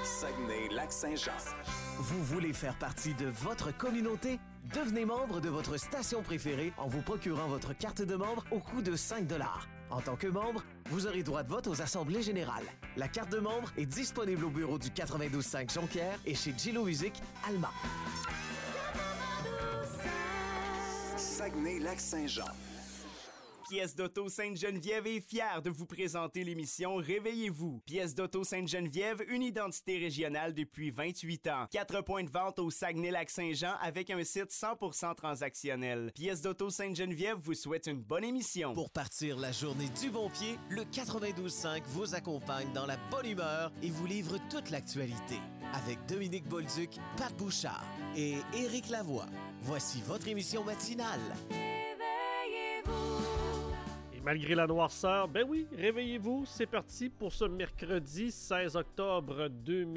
Saguenay-Lac-Saint-Jean. Vous voulez faire partie de votre communauté? Devenez membre de votre station préférée en vous procurant votre carte de membre au coût de 5 $. En tant que membre, vous aurez droit de vote aux assemblées générales. La carte de membre est disponible au bureau du 92.5 Jonquière et chez Gillo Music, Alma. Saguenay-Lac-Saint-Jean. Pièce d'Auto Sainte-Geneviève est fière de vous présenter l'émission Réveillez-vous. Pièce d'Auto Sainte-Geneviève, une identité régionale depuis 28 ans. 4 points de vente au Saguenay-Lac-Saint-Jean avec un site 100% transactionnel. Pièce d'Auto Sainte-Geneviève vous souhaite une bonne émission. Pour partir la journée du bon pied, le 92.5 vous accompagne dans la bonne humeur et vous livre toute l'actualité. Avec Dominique Bolduc, Pat Bouchard et Éric Lavoie. Voici votre émission matinale. Malgré la noirceur, ben oui, réveillez-vous, c'est parti pour ce mercredi 16 octobre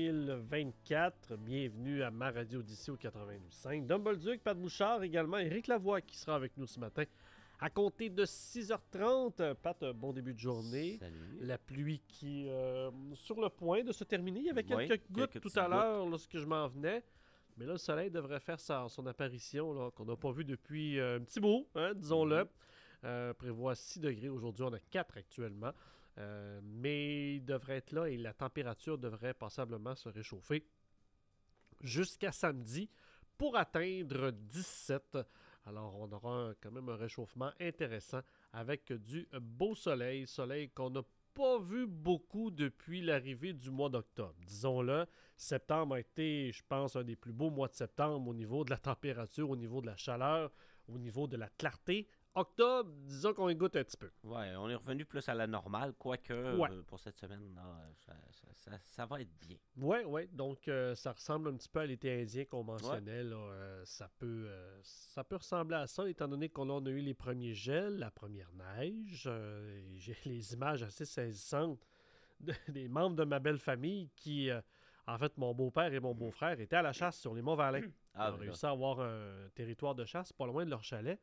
2024. Bienvenue à ma radio d'ici au 92.5. Dom Bolduc, Pat Bouchard, également Éric Lavoie qui sera avec nous ce matin. À compter de 6h30, Pat, bon début de journée. Salut. La pluie qui sur le point de se terminer. Il y avait quelques gouttes tout à l'heure lorsque je m'en venais. Mais là, le soleil devrait faire son apparition là, qu'on n'a pas vu depuis un petit bout, hein, disons-le. Prévoit 6 degrés. Aujourd'hui, on a 4 actuellement. Mais il devrait être là et la température devrait passablement se réchauffer jusqu'à samedi pour atteindre 17. Alors, on aura quand même un réchauffement intéressant avec du beau soleil. Soleil qu'on n'a pas vu beaucoup depuis l'arrivée du mois d'octobre. Disons-le, septembre a été, je pense, un des plus beaux mois de septembre au niveau de la température, au niveau de la chaleur, au niveau de la clarté. Octobre, disons qu'on y goûte un petit peu. Ouais, on est revenu plus à la normale, quoique pour cette semaine, là, ça va être bien. Ouais, donc ça ressemble un petit peu à l'été indien qu'on mentionnait. Là, ça peut ressembler à ça, étant donné qu'on a eu les premiers gels, la première neige. J'ai les images assez saisissantes des membres de ma belle famille qui, en fait, mon beau-père et mon beau-frère étaient à la chasse sur les Monts-Valin. Ils ont réussi à avoir un territoire de chasse pas loin de leur chalet.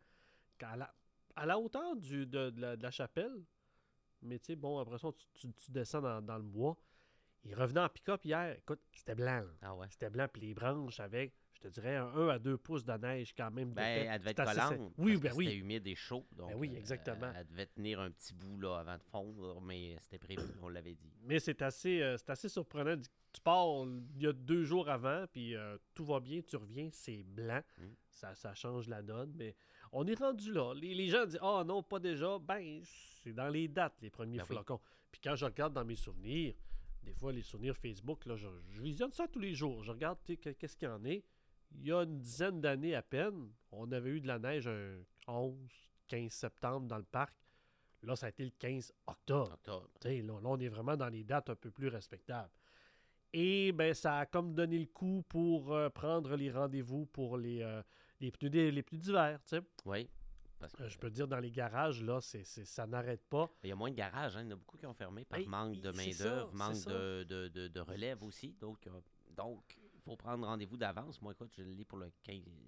À la hauteur de la chapelle, mais tu sais, bon, après ça, tu descends dans le bois. Il revenait en pick-up hier. Écoute, c'était blanc. Ah ouais? C'était blanc, puis les branches avec, je te dirais, 1 à 2 pouces de neige quand même. Ben, elle devait être collante. Oui, parce que oui. C'était humide et chaud. Donc, oui, exactement. Elle devait tenir un petit bout là, avant de fondre, mais c'était prévu, on l'avait dit. Mais c'est assez surprenant. Tu pars il y a 2 jours avant, puis tout va bien, tu reviens, c'est blanc. Ça change la donne, mais on est rendu là. Les gens disent « Ah non, pas déjà ». Ben, c'est dans les dates, les premiers flocons. Puis quand je regarde dans mes souvenirs, des fois, les souvenirs Facebook, là, je visionne ça tous les jours. Je regarde qu'est-ce qu'il y en est. Il y a une dizaine d'années à peine, on avait eu de la neige un 11, 15 septembre dans le parc. Là, ça a été le 15 octobre. Là, on est vraiment dans les dates un peu plus respectables. Et ben, ça a comme donné le coup pour prendre les rendez-vous pour les pneus d'hiver, tu sais. Oui. Parce que, je peux te dire, dans les garages, là, ça n'arrête pas. Il y a moins de garages, hein. Il y en a beaucoup qui ont fermé par manque de main-d'œuvre, manque de relève aussi. Donc, il faut prendre rendez-vous d'avance. Moi, écoute, je le lis pour le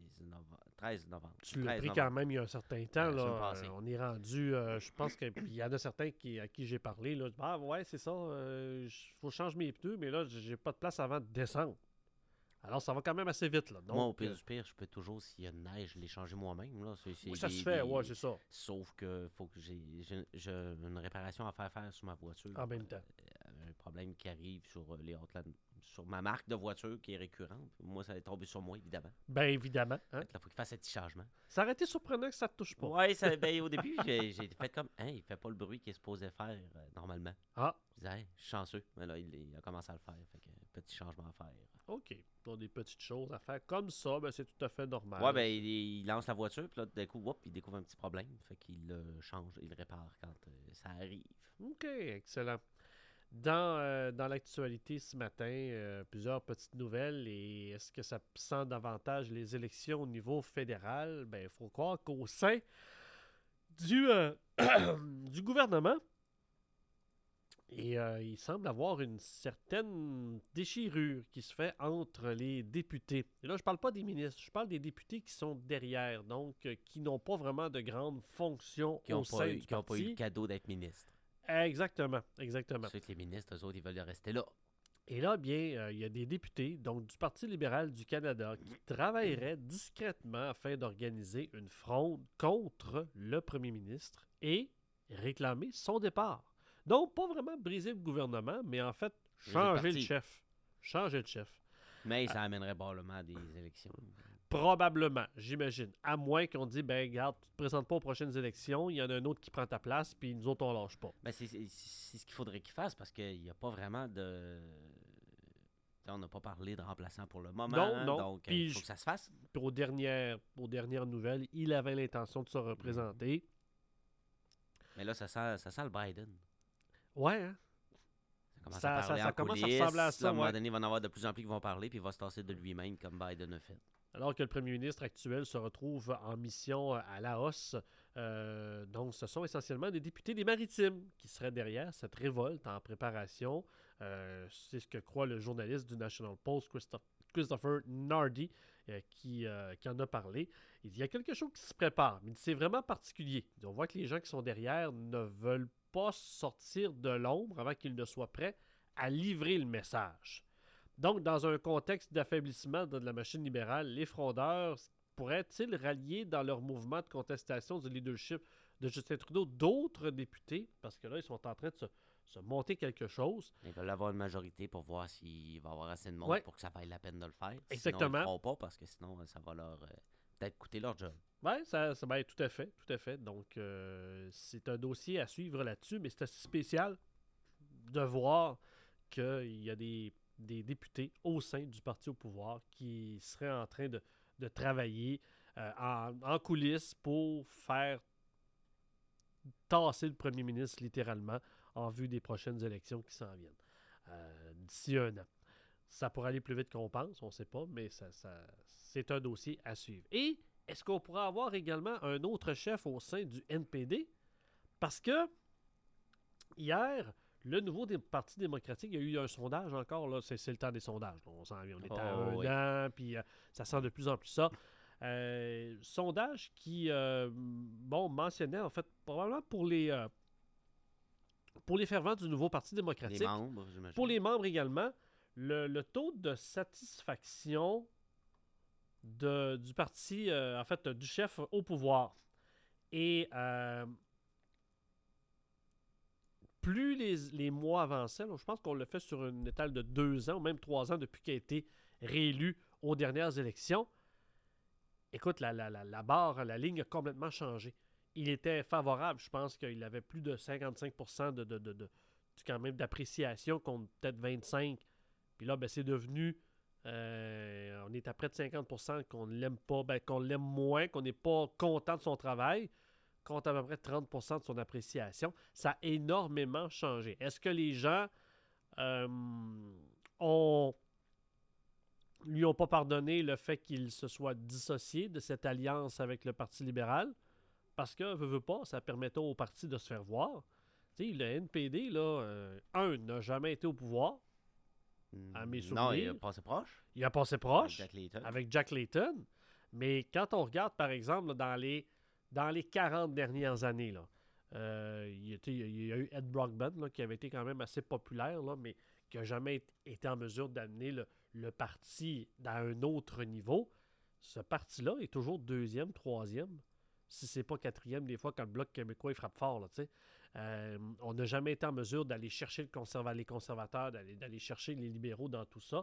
13 novembre. Tu l'as pris quand même il y a un certain temps. Là, on est rendu, je pense qu'il y en a certains à qui j'ai parlé. Là, ah ouais, c'est ça, faut changer mes pneus, mais là, j'ai pas de place avant de descendre. Alors, ça va quand même assez vite. Là. Donc, moi, au pire du pire, je peux toujours, s'il y a de neige, les changer moi-même. Là. Oui, ça se fait, ouais, c'est ça. Sauf que faut que j'ai une réparation à faire sur ma voiture. En même temps. Un problème qui arrive sur ma marque de voiture qui est récurrente. Moi, ça va tomber sur moi, évidemment. Bien évidemment. Hein? Il faut qu'il fasse un petit changement. Ça aurait été surprenant que ça ne te touche pas. Oui, au début, j'ai fait comme, il fait pas le bruit qu'il est supposé faire normalement. Ah. Je disais, je suis chanceux. Mais là, il a commencé à le faire. Fait que petit changement à faire. OK. Donc, des petites choses à faire comme ça, ben, c'est tout à fait normal. Ouais, ben, il lance la voiture, puis là, d'un coup, il découvre un petit problème. Fait qu'il le change, il le répare quand ça arrive. OK, excellent. Dans l'actualité ce matin, plusieurs petites nouvelles. Et est-ce que ça sent davantage les élections au niveau fédéral? Ben, il faut croire qu'au sein du gouvernement, et il semble avoir une certaine déchirure qui se fait entre les députés. Et là, je ne parle pas des ministres, je parle des députés qui sont derrière, donc qui n'ont pas vraiment de grandes fonctions au sein du parti. Qui n'ont pas eu le cadeau d'être ministre. Exactement. Ceux que les ministres, eux autres, ils veulent rester là. Et là, bien, il y a des députés, donc du Parti libéral du Canada, qui travailleraient discrètement afin d'organiser une fronde contre le premier ministre et réclamer son départ. Donc, pas vraiment briser le gouvernement, mais en fait, changer le chef. Changer le chef. Mais ça amènerait probablement à des élections. Probablement, j'imagine. À moins qu'on dise, ben regarde, tu te présentes pas aux prochaines élections, il y en a un autre qui prend ta place, puis nous autres, on lâche pas. Ben, c'est ce qu'il faudrait qu'il fasse, parce qu'il n'y a pas vraiment de... On n'a pas parlé de remplaçant pour le moment, non. Donc il faut que ça se fasse. Puis aux dernières nouvelles, il avait l'intention de se représenter. Mais là, ça sent le Biden. Ouais, hein? Ça commence à ressembler à ça. À un moment donné, il va en avoir de plus en plus qui vont parler, puis il va se tasser de lui-même, comme Biden a fait. Alors que le premier ministre actuel se retrouve en mission à Laos. Donc, ce sont essentiellement des députés des Maritimes qui seraient derrière cette révolte en préparation. C'est ce que croit le journaliste du National Post, Christopher Nardi, qui en a parlé. Il dit qu'il y a quelque chose qui se prépare, mais c'est vraiment particulier. On voit que les gens qui sont derrière ne veulent pas sortir de l'ombre avant qu'ils ne soient prêts à livrer le message. Donc, dans un contexte d'affaiblissement de la machine libérale, les frondeurs pourraient-ils rallier dans leur mouvement de contestation du leadership de Justin Trudeau d'autres députés? Parce que là, ils sont en train de se monter quelque chose. Ils veulent avoir une majorité pour voir s'il va y avoir assez de monde pour que ça vaille la peine de le faire. Exactement. Sinon, ils ne le feront pas parce que sinon, ça va leur peut-être coûter leur job. Oui, ben, tout à fait. Donc, c'est un dossier à suivre là-dessus, mais c'est assez spécial de voir qu'il y a des députés au sein du parti au pouvoir qui seraient en train de travailler en coulisses pour faire tasser le premier ministre littéralement en vue des prochaines élections qui s'en viennent d'ici un an. Ça pourrait aller plus vite qu'on pense, on ne sait pas, mais c'est un dossier à suivre. Et est-ce qu'on pourra avoir également un autre chef au sein du NPD? Parce que hier, le nouveau Parti démocratique, il y a eu un sondage encore, là, c'est le temps des sondages. On est à un an, puis ça sent de plus en plus ça. Sondage qui mentionnait, en fait, probablement pour les fervents du nouveau Parti démocratique. Les membres, j'imagine. Pour les membres également, le taux de satisfaction du parti, en fait, du chef au pouvoir. Et plus les mois avançaient, je pense qu'on l'a fait sur une étale de 2 ans ou même 3 ans depuis qu'il a été réélu aux dernières élections. Écoute, la barre, la ligne a complètement changé. Il était favorable. Je pense qu'il avait plus de 55% quand même d'appréciation contre peut-être 25%. Puis là, ben, c'est devenu... on est à près de 50% qu'on ne l'aime pas, qu'on l'aime moins, qu'on n'est pas content de son travail, contre à peu près 30% de son appréciation. Ça a énormément changé. Est-ce que les gens lui ont pas pardonné le fait qu'il se soit dissocié de cette alliance avec le Parti libéral? Parce que, veut pas, ça permettait au parti de se faire voir. Tu sais, le NPD, là, n'a jamais été au pouvoir. À mes souvenirs. Non, il a passé proche. Il a passé proche avec Jack Layton. Mais quand on regarde, par exemple, dans les 40 dernières années, là, il y a eu Ed Brockman, là, qui avait été quand même assez populaire, là, mais qui n'a jamais été en mesure d'amener le parti à un autre niveau. Ce parti-là est toujours 2e, 3e, si c'est pas 4e, des fois, quand le Bloc québécois il frappe fort. Là, on n'a jamais été en mesure d'aller chercher les conservateurs, d'aller chercher les libéraux dans tout ça.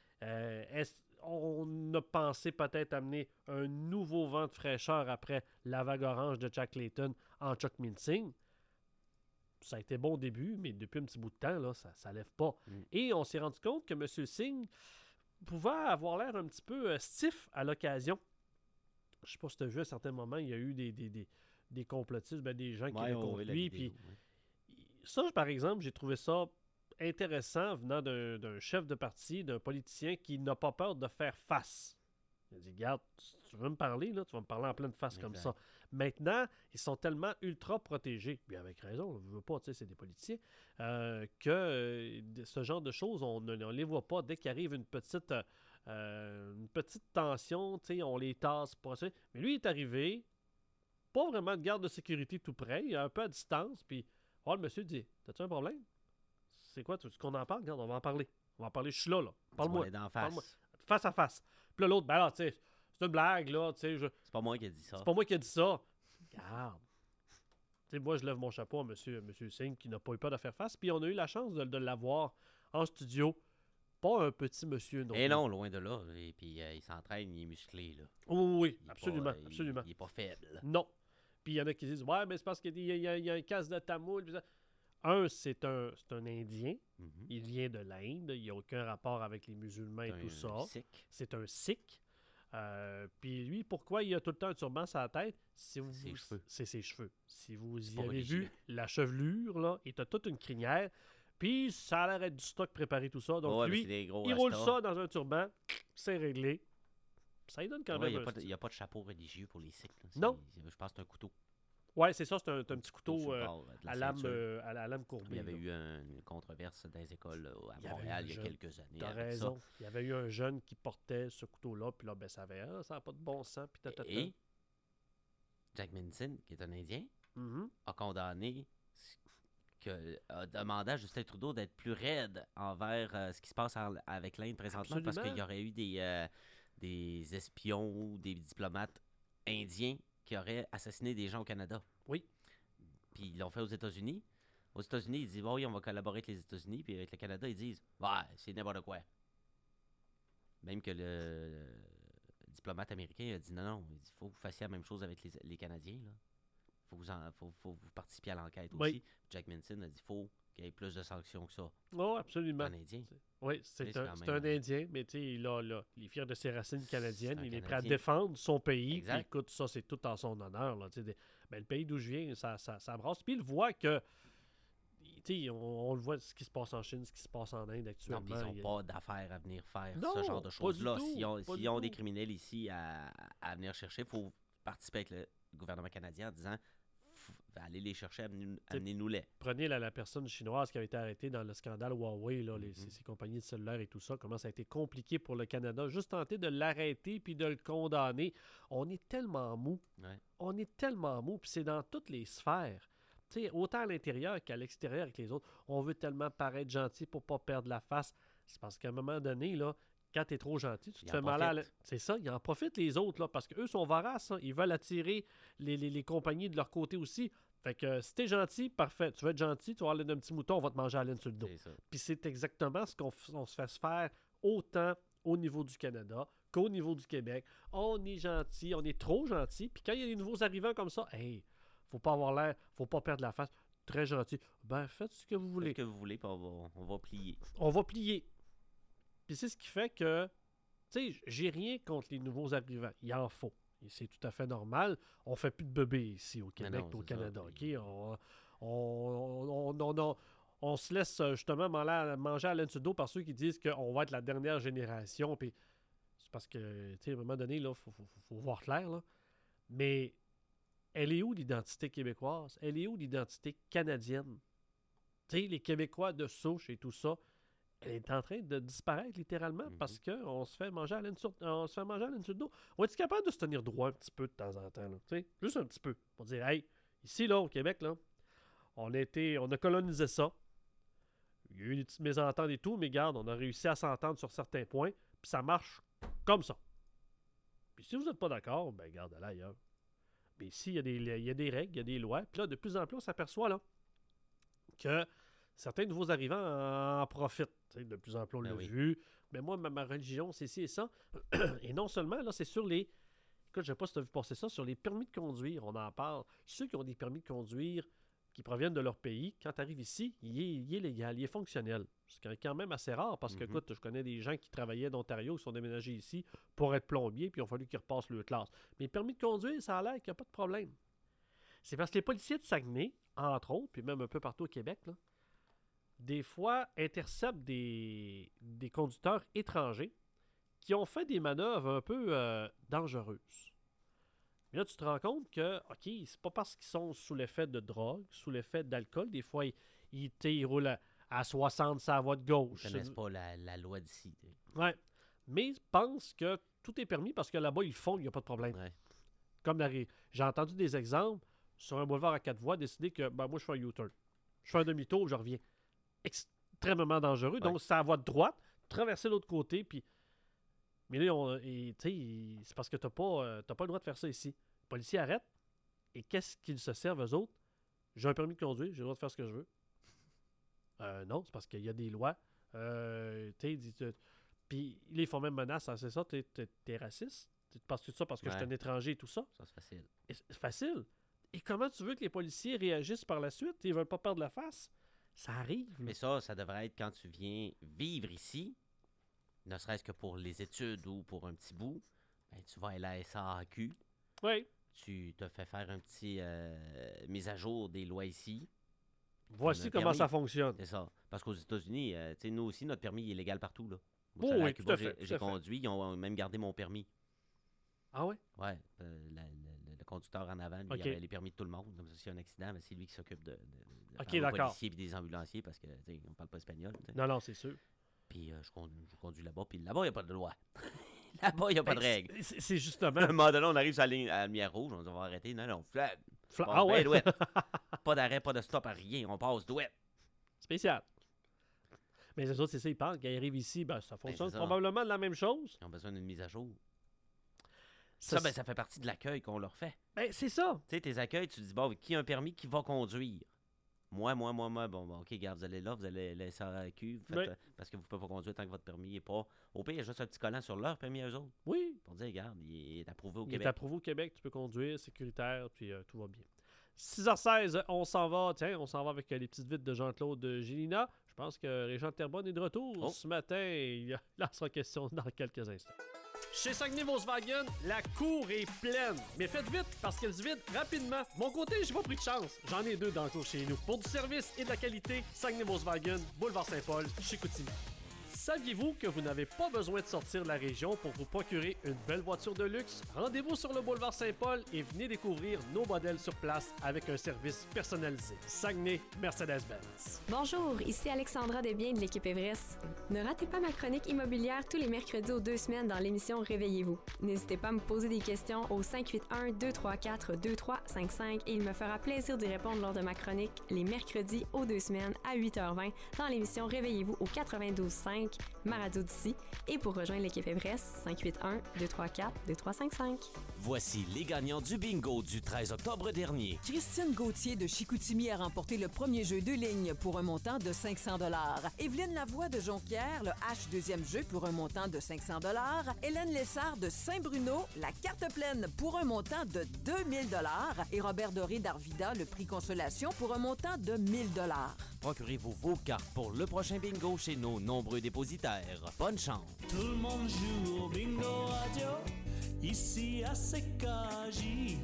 On a pensé peut-être amener un nouveau vent de fraîcheur après la vague orange de Jack Layton en Chuck Mincing. Ça a été bon au début, mais depuis un petit bout de temps, là, ça lève pas. Et on s'est rendu compte que M. Singh pouvait avoir l'air un petit peu stiff à l'occasion. Je ne sais pas si tu as vu à certains moments, il y a eu des complotistes, des gens qui étaient contre lui. Puis, ça, par exemple, j'ai trouvé ça intéressant venant d'un chef de parti, d'un politicien qui n'a pas peur de faire face. Il a dit, regarde, tu veux me parler, là, tu vas me parler en pleine face comme ça. Maintenant, ils sont tellement ultra protégés, puis avec raison, on ne veut pas, c'est des politiciens, que ce genre de choses, on ne les voit pas. Dès qu'il arrive une petite tension, on les tasse. Mais lui, il est arrivé, pas vraiment de garde de sécurité tout près, il est un peu à distance, puis le monsieur dit, t'as-tu un problème? C'est quoi, tu veux qu'on en parle? Regarde, on va en parler. On va en parler, je suis là. Parle-moi. Parle-moi. Face à face. Puis là, l'autre, ben là, tu sais, c'est une blague, là, tu sais. C'est pas moi qui ai dit ça. C'est pas moi qui ai dit ça. Regarde. Tu sais, moi, je lève mon chapeau à monsieur Singh qui n'a pas eu peur de faire face. Puis on a eu la chance de l'avoir en studio. Pas un petit monsieur non. Et non, loin de là. Et puis il s'entraîne, il est muscllé, là. Oui, absolument, absolument. Il est pas faible. Non. Puis il y en a qui disent, ouais, mais c'est parce qu'il y a un casse de tamoul. C'est un Indien. Mm-hmm. Il vient de l'Inde. Il n'y a aucun rapport avec les musulmans et tout ça. C'est un Sikh. Puis lui, pourquoi il a tout le temps un turban sur la tête? C'est ses cheveux. Si vous y avez vu la chevelure, là, il a toute une crinière. Puis ça a l'air d'être du stock préparé, tout ça. Donc lui, il roule ça dans un turban. C'est réglé. Ça lui donne quand même il n'y a pas de chapeau religieux pour les Sikhs. Non. Je pense que c'est un couteau. Ouais, c'est ça, c'est un petit couteau à lame courbée. Il y avait eu une controverse dans les écoles à Montréal il y a quelques années. T'as raison. Il y avait eu un jeune qui portait ce couteau-là, puis là, ben, ça n'a pas de bon sens. Et Jack Minson, qui est un Indien, a condamné, a demandé à Justin Trudeau d'être plus raide envers ce qui se passe avec l'Inde présentement. Absolument. Parce qu'il y aurait eu des espions ou des diplomates indiens qui auraient assassiné des gens au Canada. Oui. Puis ils l'ont fait aux États-Unis. Aux États-Unis, ils disent oui, on va collaborer avec les États-Unis. Puis avec le Canada, ils disent ouais, c'est n'importe quoi. Même que le diplomate américain a dit non, il faut que vous fassiez la même chose avec les Canadiens. Il faut que vous participiez à l'enquête aussi. Jack Minson a dit faut qu'il y ait plus de sanctions que ça. Oh, absolument. Un Indien. Oui, c'est un Indien, mais il est fier de ses racines canadiennes. Il est prêt à défendre son pays. Puis, écoute, ça, c'est tout en son honneur. Là, le pays d'où je viens, ça brasse. Puis il voit que. On le voit ce qui se passe en Chine, ce qui se passe en Inde actuellement. Non, puis ils n'ont pas d'affaires à venir faire ce genre de choses-là. S'ils ont des criminels ici à venir chercher, il faut participer avec le gouvernement canadien en disant aller les chercher, amenez-nous-les. Prenez la personne chinoise qui avait été arrêtée dans le scandale Huawei, là, ces compagnies de cellulaires et tout ça, comment ça a été compliqué pour le Canada, juste tenter de l'arrêter puis de le condamner. On est tellement mou. Ouais. On est tellement mou, puis c'est dans toutes les sphères. T'sais, autant à l'intérieur qu'à l'extérieur avec les autres. On veut tellement paraître gentil pour pas perdre la face. C'est parce qu'à un moment donné, là, quand t'es trop gentil, tu te fais mal à C'est ça, ils en profitent les autres, là, parce qu'eux sont voraces. Hein. Ils veulent attirer les compagnies de leur côté aussi. Fait que si t'es gentil, parfait. Tu veux être gentil, tu vas aller d'un petit mouton, on va te manger à la laine sur le dos. Puis c'est exactement ce qu'on se fait faire autant au niveau du Canada qu'au niveau du Québec. On est gentil, on est trop gentil. Puis quand il y a des nouveaux arrivants comme ça, hey, faut pas avoir l'air, faut pas perdre la face. Très gentil. Ben, faites ce que vous voulez. Faites ce que vous voulez, puis on va plier. On va plier. Puis c'est ce qui fait que, tu sais, j'ai rien contre les nouveaux arrivants. Il en faut. Et c'est tout à fait normal. On fait plus de bébés ici au Québec et au Canada. OK? On se laisse justement manger à la laine sur le dos par ceux qui disent qu'on va être la dernière génération. Puis c'est parce que, tu sais, à un moment donné, il faut voir clair. Là. Mais elle est où l'identité québécoise? Elle est où l'identité canadienne? Tu sais, les Québécois de souche et tout ça, elle est en train de disparaître littéralement parce qu'on se fait manger à la laine sur le dos. On va être capable de se tenir droit un petit peu de temps en temps. Là, juste un petit peu. Pour dire, hey, ici, là, au Québec, là, on a colonisé ça. Il y a eu des petites mésententes et tout, mais regarde, on a réussi à s'entendre sur certains points, puis ça marche comme ça. Puis si vous n'êtes pas d'accord, ben regarde, allez ailleurs. Mais ici, il y a des règles, il y a des lois. Puis là, de plus en plus, on s'aperçoit là que certains nouveaux arrivants en profitent. T'sais, de plus en plus, on l'a vu. Mais moi, ma religion, c'est ci et ça. Et non seulement, là, c'est sur les... Écoute, je ne sais pas si tu as vu passer ça, sur les permis de conduire, on en parle. Ceux qui ont des permis de conduire qui proviennent de leur pays, quand tu arrives ici, il est légal, il est fonctionnel. C'est quand même assez rare parce que, écoute, je connais des gens qui travaillaient d'Ontario, qui sont déménagés ici pour être plombiers, puis il a fallu qu'ils repassent leur classe. Mais le permis de conduire, ça a l'air qu'il n'y a pas de problème. C'est parce que les policiers de Saguenay, entre autres, puis même un peu partout au Québec, là, des fois interceptent des conducteurs étrangers qui ont fait des manœuvres un peu dangereuses. Mais là, tu te rends compte que, OK, c'est pas parce qu'ils sont sous l'effet de drogue, sous l'effet d'alcool. Des fois, ils roulent à 60 sur la voie de gauche. Ils ne connaissent pas la loi d'ici. Oui. Mais ils pensent que tout est permis parce que là-bas, ils le font, il n'y a pas de problème. Ouais. Comme j'ai entendu des exemples sur un boulevard à 4 voies, décider que, moi, je fais un U-turn. Je fais un demi-tour, je reviens. extrêmement dangereux. Donc, c'est à la voie de droite, traverser l'autre côté, puis... Mais là, c'est parce que t'as pas le droit de faire ça ici. Les policiers arrêtent, et qu'est-ce qu'ils se servent, eux autres? J'ai un permis de conduire, j'ai le droit de faire ce que je veux. Non, c'est parce qu'il y a des lois. Puis ils font même menace, c'est ça, t'es raciste? Tu penses tout ça parce que je suis un étranger et tout ça? Ça, c'est facile. C'est facile. Et comment tu veux que les policiers réagissent par la suite? Ils veulent pas perdre la face? Ça arrive. Là. Mais ça devrait être quand tu viens vivre ici, ne serait-ce que pour les études ou pour un petit bout, ben, tu vas à la SAQ. Oui. Tu te fais faire un petit mise à jour des lois ici. Voici comment ça fonctionne. C'est ça. Parce qu'aux États-Unis, nous aussi, notre permis est légal partout. Là. Moi, oui, tout à fait. J'ai conduit, ils ont même gardé mon permis. Ah ouais? Oui. Le conducteur en avant, lui, il avait les permis de tout le monde. Donc, s'il y a un accident, ben, c'est lui qui s'occupe de des policiers et des ambulanciers parce qu'on ne parle pas espagnol. Non, c'est sûr. Puis je conduis là-bas, puis là-bas, il n'y a pas de loi. Là-bas, il n'y a pas de règles. C'est justement... À un moment donné, on arrive à la lumière rouge, on va arrêter. Non, flag. Ah ouais? Pas d'arrêt, pas de stop, rien. On passe douette. Spécial. Mais les autres, c'est ça, ils pensent. Quand ils arrivent ici, ça fonctionne probablement de la même chose. Ils ont besoin d'une mise à jour. Ça fait partie de l'accueil qu'on leur fait. Ben, c'est ça. Tu sais, tes accueils, tu te dis, bon, qui a un permis, qui va conduire? Moi, bon, OK, gars, vous allez là, vous allez laisser à la queue, parce que vous ne pouvez pas conduire tant que votre permis n'est pas... Au pire, il y a juste un petit collant sur leur permis à eux autres. Oui. Pour dire, regarde, il est approuvé au Québec. Il est approuvé au Québec, tu peux conduire, sécuritaire, puis tout va bien. 6h16, on s'en va avec les petites vites de Jean-Claude Gélina. Je pense que Régent Terrebonne est de retour ce matin. Il sera question dans quelques instants. Chez Saguenay Volkswagen, la cour est pleine. Mais faites vite parce qu'elle se vide rapidement. De mon côté, j'ai pas pris de chance. J'en ai 2 dans le cours chez nous. Pour du service et de la qualité, Saguenay Volkswagen, Boulevard Saint-Paul, chez Chicoutimi. Saviez-vous que vous n'avez pas besoin de sortir de la région pour vous procurer une belle voiture de luxe? Rendez-vous sur le boulevard Saint-Paul et venez découvrir nos modèles sur place avec un service personnalisé. Saguenay Mercedes-Benz. Bonjour, ici Alexandra Desbiens de l'équipe Everest. Ne ratez pas ma chronique immobilière tous les mercredis aux 2 semaines dans l'émission Réveillez-vous. N'hésitez pas à me poser des questions au 581-234-2355 et il me fera plaisir d'y répondre lors de ma chronique les mercredis aux 2 semaines à 8h20 dans l'émission Réveillez-vous au 92.5 ma radio d'ici et pour rejoindre l'équipe Everest, 581-234-2355. Voici les gagnants du bingo du 13 octobre dernier. Christine Gauthier de Chicoutimi a remporté le premier jeu 2 lignes pour un montant de 500 $. Evelyne Lavoie de Jonquière, le H deuxième jeu pour un montant de 500 $. Hélène Lessard de Saint-Bruno, la carte pleine pour un montant de 2000 $. Et Robert Doré d'Arvida, le prix consolation pour un montant de 1000 $. Procurez-vous vos cartes pour le prochain bingo chez nos nombreux dépositaires. Bonne chance! Tout le monde joue au bingo radio, ici à CKJ.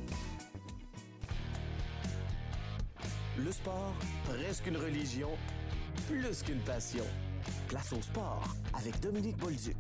Le sport, presque une religion, plus qu'une passion. Place au sport avec Dominique Bolduc.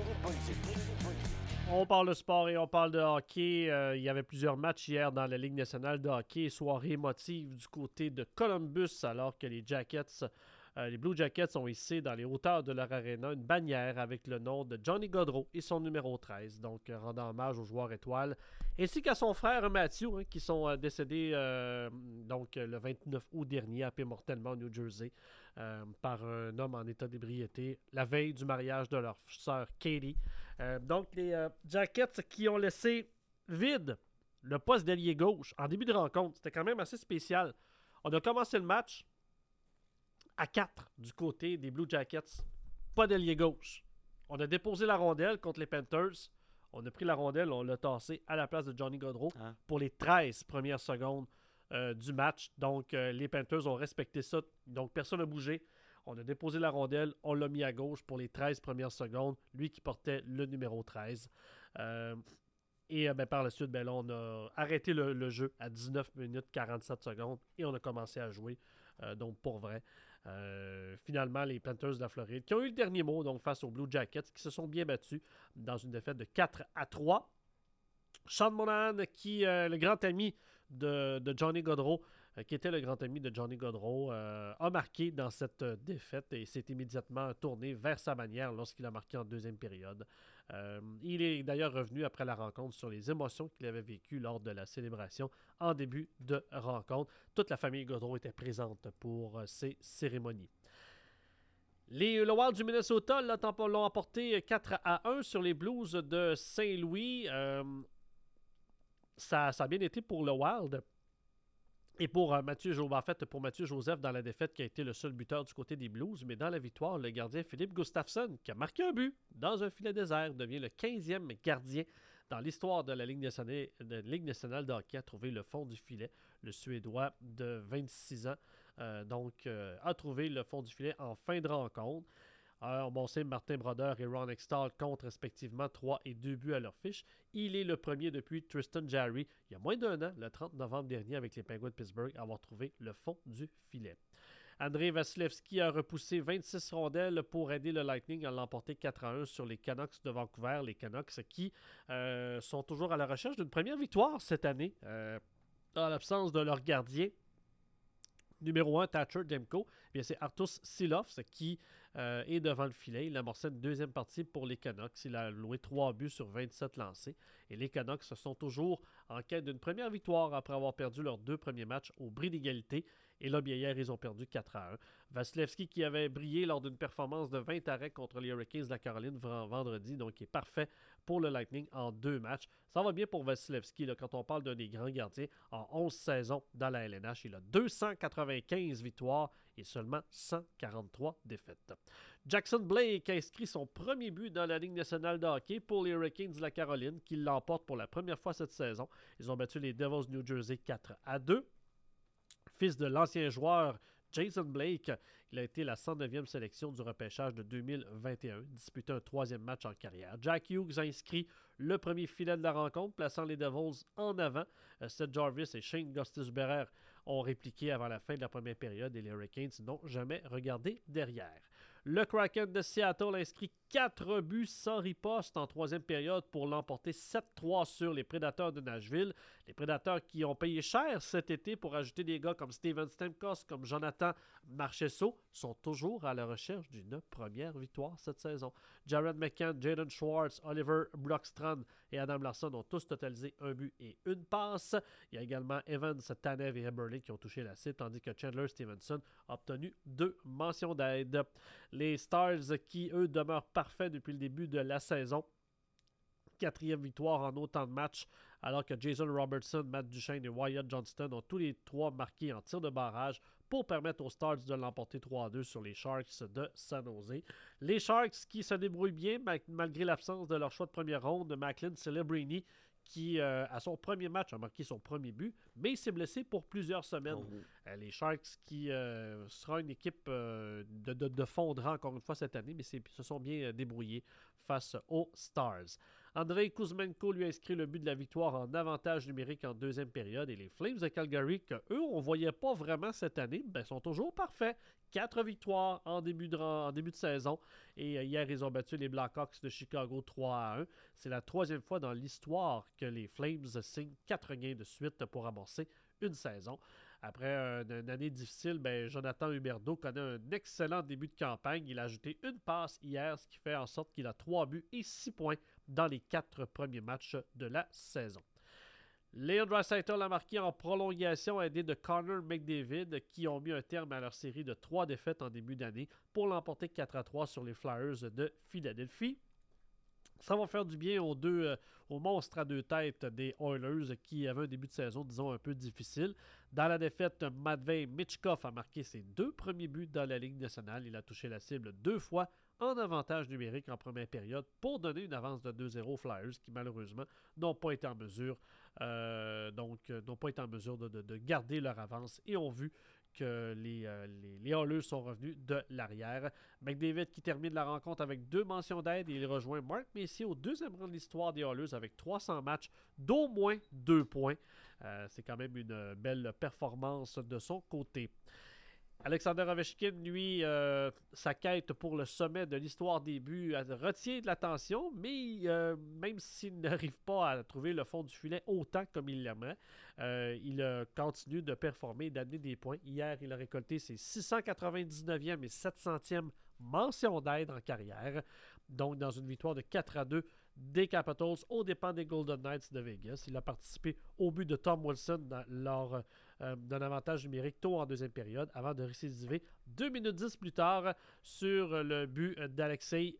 On parle de sport et on parle de hockey. Il y avait plusieurs matchs hier dans la Ligue nationale de hockey. Soirée émotive du côté de Columbus alors que les Blue Jackets ont hissé dans les hauteurs de leur aréna une bannière avec le nom de Johnny Gaudreau et son numéro 13, donc rendant hommage aux joueurs étoiles, ainsi qu'à son frère Matthew, qui sont décédés le 29 août dernier, happés mortellement au New Jersey, par un homme en état d'ébriété, la veille du mariage de leur sœur Katie. Donc les Jackets qui ont laissé vide le poste d'ailier gauche en début de rencontre, c'était quand même assez spécial. On a commencé le match à 4 du côté des Blue Jackets. Pas d'ailier gauche. On a déposé la rondelle contre les Panthers. On a pris la rondelle, on l'a tassée à la place de Johnny Gaudreau pour les 13 premières secondes du match. Donc, les Panthers ont respecté ça. Donc, personne n'a bougé. On a déposé la rondelle, on l'a mis à gauche pour les 13 premières secondes. Lui qui portait le numéro 13. Par la suite, là, on a arrêté le jeu à 19 minutes 47 secondes et on a commencé à jouer. Donc, pour vrai. Finalement, les Panthers de la Floride, qui ont eu le dernier mot donc face aux Blue Jackets, qui se sont bien battus dans une défaite de 4-3. Sean Monahan, qui est le grand ami de Johnny Gaudreau, qui était le grand ami de Johnny Gaudreau, a marqué dans cette défaite et s'est immédiatement tourné vers sa bannière lorsqu'il a marqué en deuxième période. Il est d'ailleurs revenu après la rencontre sur les émotions qu'il avait vécues lors de la célébration en début de rencontre. Toute la famille Gaudreau était présente pour ces cérémonies. Le Wild du Minnesota l'ont emporté 4-1 sur les Blues de Saint-Louis. Ça a bien été pour le Wild. Et pour Mathieu Joseph dans la défaite qui a été le seul buteur du côté des Blues, mais dans la victoire, le gardien Philippe Gustafsson, qui a marqué un but dans un filet désert, devient le 15e gardien dans l'histoire de la Ligue nationale de hockey à trouver le fond du filet. Le Suédois de 26 ans a trouvé le fond du filet en fin de rencontre. On sait Martin Brodeur et Ron Hextall comptent respectivement 3 et 2 buts à leur fiche. Il est le premier depuis Tristan Jarry, il y a moins d'1 an, le 30 novembre dernier avec les Penguins de Pittsburgh, à avoir trouvé le fond du filet. Andrei Vasilevski a repoussé 26 rondelles pour aider le Lightning à l'emporter 4-1 sur les Canucks de Vancouver. Les Canucks qui sont toujours à la recherche d'une première victoire cette année, en l'absence de leur gardien. Numéro 1, Thatcher Demko, c'est Arturs Silovs qui est devant le filet. Il a amorcé une deuxième partie pour les Canucks. Il a loué 3 buts sur 27 lancés. Et les Canucks sont toujours en quête d'une première victoire après avoir perdu leurs 2 premiers matchs au bris d'égalité. Et là, bien hier, ils ont perdu 4-1. Vasilevski qui avait brillé lors d'une performance de 20 arrêts contre les Hurricanes de la Caroline vendredi, donc il est parfait pour le Lightning en 2 matchs. Ça va bien pour Vasilevski quand on parle d'un des grands gardiens en 11 saisons dans la LNH. Il a 295 victoires et seulement 143 défaites. Jackson Blake a inscrit son premier but dans la Ligue nationale de hockey pour les Hurricanes de la Caroline qui l'emportent pour la première fois cette saison. Ils ont battu les Devils New Jersey 4-2. Fils de l'ancien joueur Jason Blake, il a été la 109e sélection du repêchage de 2021, disputé un 3e match en carrière. Jack Hughes a inscrit le premier filet de la rencontre, plaçant les Devils en avant. Seth Jarvis et Shane Gostisbehere ont répliqué avant la fin de la première période et les Hurricanes n'ont jamais regardé derrière. Le Kraken de Seattle a inscrit 4 buts sans riposte en 3e période pour l'emporter 7-3 sur les Prédateurs de Nashville. Les Prédateurs qui ont payé cher cet été pour ajouter des gars comme Steven Stamkos, comme Jonathan Marchessault, sont toujours à la recherche d'une première victoire cette saison. Jared McCann, Jaden Schwartz, Oliver Brockstrand et Adam Larsson ont tous totalisé 1 but et 1 passe. Il y a également Evans, Tanev et Eberle qui ont touché la cible, tandis que Chandler Stevenson a obtenu 2 mentions d'aide. Les Stars qui, eux, demeurent parfaits depuis le début de la saison. 4e victoire en autant de matchs, alors que Jason Robertson, Matt Duchene et Wyatt Johnston ont tous les 3 marqués en tir de barrage pour permettre aux Stars de l'emporter 3-2 sur les Sharks de San Jose. Les Sharks qui se débrouillent bien malgré l'absence de leur choix de première ronde, Macklin Celebrini, qui, à son premier match, a marqué son premier but, mais il s'est blessé pour plusieurs semaines. Les Sharks qui sera une équipe de fondra encore une fois cette année, mais se sont bien débrouillés face aux Stars. Andrei Kuzmenko lui a inscrit le but de la victoire en avantage numérique en 2e période et les Flames de Calgary, qu'eux, on ne voyait pas vraiment cette année, sont toujours parfaits. 4 victoires en début de saison. Et hier, ils ont battu les Blackhawks de Chicago 3-1. C'est la 3e fois dans l'histoire que les Flames signent 4 gains de suite pour amorcer une saison. Après une année difficile, Jonathan Huberdeau connaît un excellent début de campagne. Il a ajouté 1 passe hier, ce qui fait en sorte qu'il a 3 buts et 6 points dans les 4 premiers matchs de la saison. Leon Draisaitl a marqué en prolongation aidé de Connor McDavid qui ont mis un terme à leur série de 3 défaites en début d'année pour l'emporter 4-3 sur les Flyers de Philadelphie. Ça va faire du bien aux monstres à 2 têtes des Oilers qui avaient un début de saison, disons, un peu difficile. Dans la défaite, Matvei Michkov a marqué ses 2 premiers buts dans la Ligue nationale. Il a touché la cible 2 fois en avantage numérique en première période pour donner une avance de 2-0 aux Flyers qui, malheureusement, n'ont pas été en mesure de garder leur avance et ont vu que les Oilers sont revenus de l'arrière. McDavid qui termine la rencontre avec 2 mentions d'aide et il rejoint Mark Messier au 2e rang de l'histoire des Oilers avec 300 matchs d'au moins 2 points. C'est quand même une belle performance de son côté. Alexander Ovechkin, lui, sa quête pour le sommet de l'histoire des buts retient de l'attention, mais même s'il n'arrive pas à trouver le fond du filet autant comme il l'aimerait, il continue de performer et d'amener des points. Hier, il a récolté ses 699e et 700e mentions d'aide en carrière, donc dans une victoire de 4-2 des Capitals aux dépens des Golden Knights de Vegas. Il a participé au but de Tom Wilson lors d'un avantage numérique tôt en deuxième période avant de récidiver 2 minutes 10 plus tard sur le but d'Alexei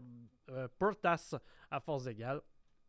Puertas à force égale.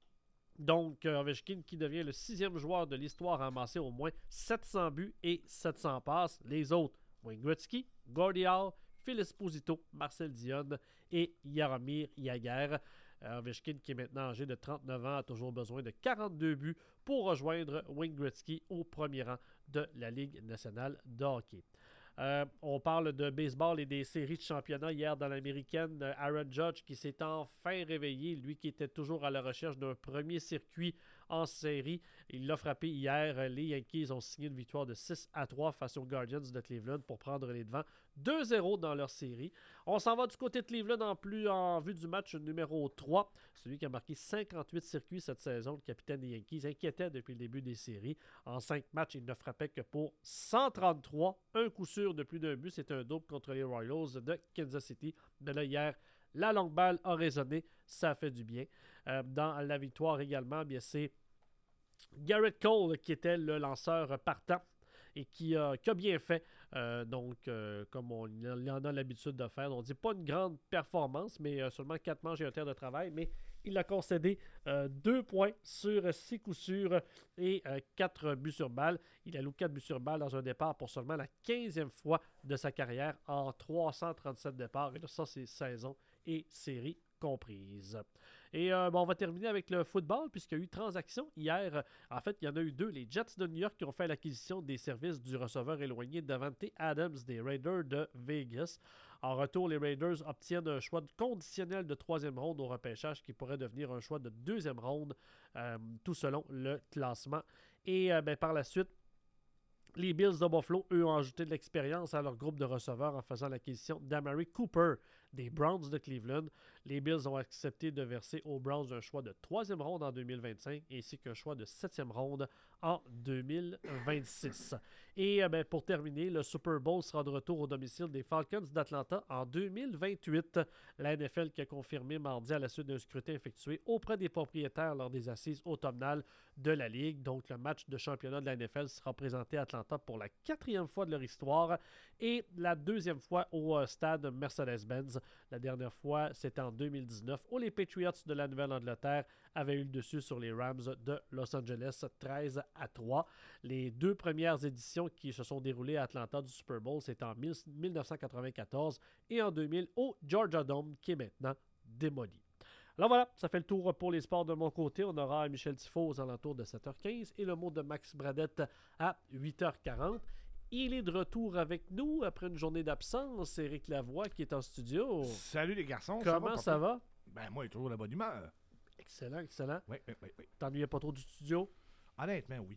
Donc, Ovechkin qui devient le 6e joueur de l'histoire à amasser au moins 700 buts et 700 passes. Les autres, Wayne Gretzky, Gordie Howe, Phil Esposito, Marcel Dionne et Jaromir Jagr. Ovechkin, qui est maintenant âgé de 39 ans, a toujours besoin de 42 buts pour rejoindre Wayne Gretzky au premier rang de la Ligue nationale de hockey. On parle de baseball et des séries de championnat hier dans l'américaine. Aaron Judge qui s'est enfin réveillé, lui qui était toujours à la recherche d'un premier circuit en série. Il l'a frappé hier. Les Yankees ont signé une victoire de 6-3 face aux Guardians de Cleveland pour prendre les devants 2-0 dans leur série. On s'en va du côté de Cleveland en vue du match numéro 3. Celui qui a marqué 58 circuits cette saison, le capitaine des Yankees, inquiétait depuis le début des séries. En 5 matchs, il ne frappait que pour 133. Un coup sûr de plus d'un but. C'est un double contre les Royals de Kansas City. Mais là, hier, la longue balle a résonné. Ça fait du bien. Dans la victoire également, bien c'est Garrett Cole qui était le lanceur partant et qui a bien fait. Comme il en a l'habitude de faire. On ne dit pas une grande performance, mais seulement 4 manches et un terre de travail. Mais il a concédé 2 points sur 6 coups sûrs et 4 buts sur balle. Il alloue 4 buts sur balle dans un départ pour seulement la 15e fois de sa carrière en 337 départs. Et là, ça, c'est saison et série comprises. Et on va terminer avec le football puisqu'il y a eu transaction hier. En fait, il y en a eu 2. Les Jets de New York qui ont fait l'acquisition des services du receveur éloigné Davante Adams des Raiders de Vegas. En retour, les Raiders obtiennent un choix conditionnel de 3e ronde au repêchage qui pourrait devenir un choix de 2e ronde, tout selon le classement. Et par la suite, les Bills de Buffalo, eux, ont ajouté de l'expérience à leur groupe de receveurs en faisant l'acquisition d'Amari Cooper des Browns de Cleveland. Les Bills ont accepté de verser aux Browns un choix de 3e ronde en 2025 ainsi qu'un choix de 7e ronde en 2026. Et pour terminer, le Super Bowl sera de retour au domicile des Falcons d'Atlanta en 2028. La NFL qui a confirmé mardi à la suite d'un scrutin effectué auprès des propriétaires lors des assises automnales de la Ligue. Donc, le match de championnat de la NFL sera présenté à Atlanta pour la 4e fois de leur histoire et la 2e fois au stade Mercedes-Benz. La dernière fois, c'était en 2019 où les Patriots de la Nouvelle-Angleterre avaient eu le dessus sur les Rams de Los Angeles 13-3. Les 2 premières éditions qui se sont déroulées à Atlanta du Super Bowl, c'est en 1994 et en 2000 au Georgia Dome qui est maintenant démoli. Alors voilà, ça fait le tour pour les sports de mon côté. On aura Michel Tifo aux alentours de 7h15 et le mot de Max Bradette à 8h40. Il est de retour avec nous après une journée d'absence. Éric Lavoie qui est en studio. Salut les garçons. Comment ça va? Ben moi, toujours la bonne humeur. Excellent, excellent. Oui. T'ennuyais pas trop du studio? Honnêtement, oui.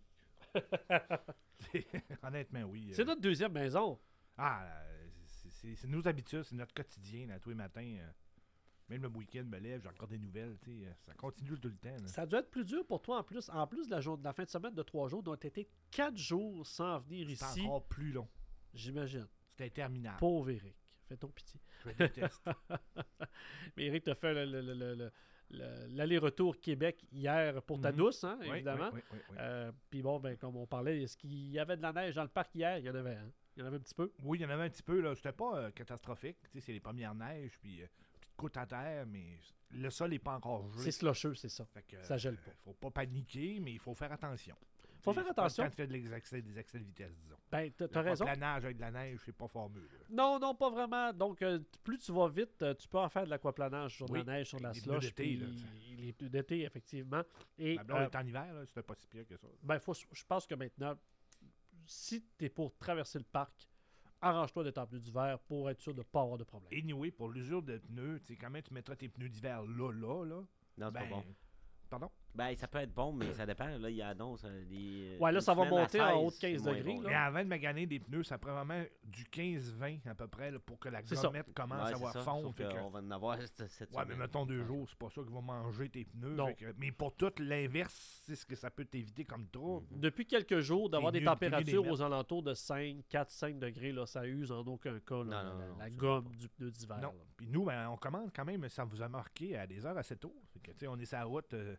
Honnêtement, oui. C'est notre 2e maison. Ah, c'est nos habitudes, c'est notre quotidien, là, tous les matins. Même le week-end, me lève, j'ai encore des nouvelles, ça continue tout le temps. Là. Ça a dû être plus dur pour toi en plus. En plus de la fin de semaine de 3 jours, dont tu étais 4 jours sans venir ici. C'est encore plus long. J'imagine. C'était interminable. Pauvre Éric. Fais-toi pitié. Je le déteste. Mais Éric t'a fait l'aller-retour Québec hier pour ta douce, hein, évidemment. Oui. Puis bon, comme on parlait, est-ce qu'il y avait de la neige dans le parc hier? Il y en avait, hein? Il y en avait un petit peu? Oui, il y en avait un petit peu. Là. C'était pas catastrophique. C'est les premières neiges, puis petite côte à terre, mais le sol n'est pas encore gelé. C'est slusheux, c'est ça. Ça gèle pas. Faut pas paniquer, mais il faut faire attention. Faut faire attention. Quand tu fais des excès de vitesse, disons. Ben, t'as raison. Le planage avec de la neige, c'est pas formeux. Non, pas vraiment. Donc, plus tu vas vite, tu peux en faire de l'aquaplanage sur de la neige, sur de la slush. Les pneus d'été, effectivement. Et, on est en hiver, c'était pas si pire que ça. Ben, je pense que maintenant, si tu es pour traverser le parc, arrange-toi d'être en pneus d'hiver pour être sûr de ne pas avoir de problème. Anyway, pour l'usure de pneus, quand même tu mettras tes pneus d'hiver là. Non, c'est pas bon. Pardon? Ben, ça peut être bon, mais ça dépend. Là, il annonce des. Ouais, là, ça va monter en haut de 15 degrés. Mais avant de maganer des pneus, ça prend vraiment du 15-20 à peu près là, pour que la gommette commence à avoir fond. On va en avoir cette semaine. Ouais, mais mettons 2 jours, c'est pas ça qui va manger tes pneus. Mais pour tout l'inverse, c'est ce que ça peut t'éviter comme trouble. Depuis quelques jours, d'avoir des températures aux alentours de 4-5 degrés, là, ça use en aucun cas la gomme du pneu d'hiver. Non. Puis nous, on commande quand même, ça vous a marqué à des heures assez tôt. On est sur la route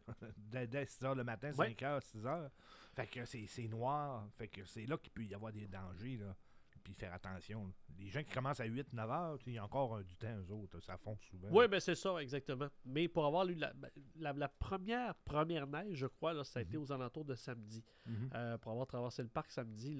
dès 6 h le matin, 5 h, 6 h. Fait que c'est noir. Fait que c'est là qu'il peut y avoir des dangers, là. Puis faire attention. Là. Les gens qui commencent à 8, 9 heures, il y a encore du temps, eux autres. Ça fonce souvent. Oui, ben c'est ça, exactement. Mais pour avoir lu la première neige, je crois, là, ça a été aux alentours de samedi. Pour avoir traversé le parc samedi,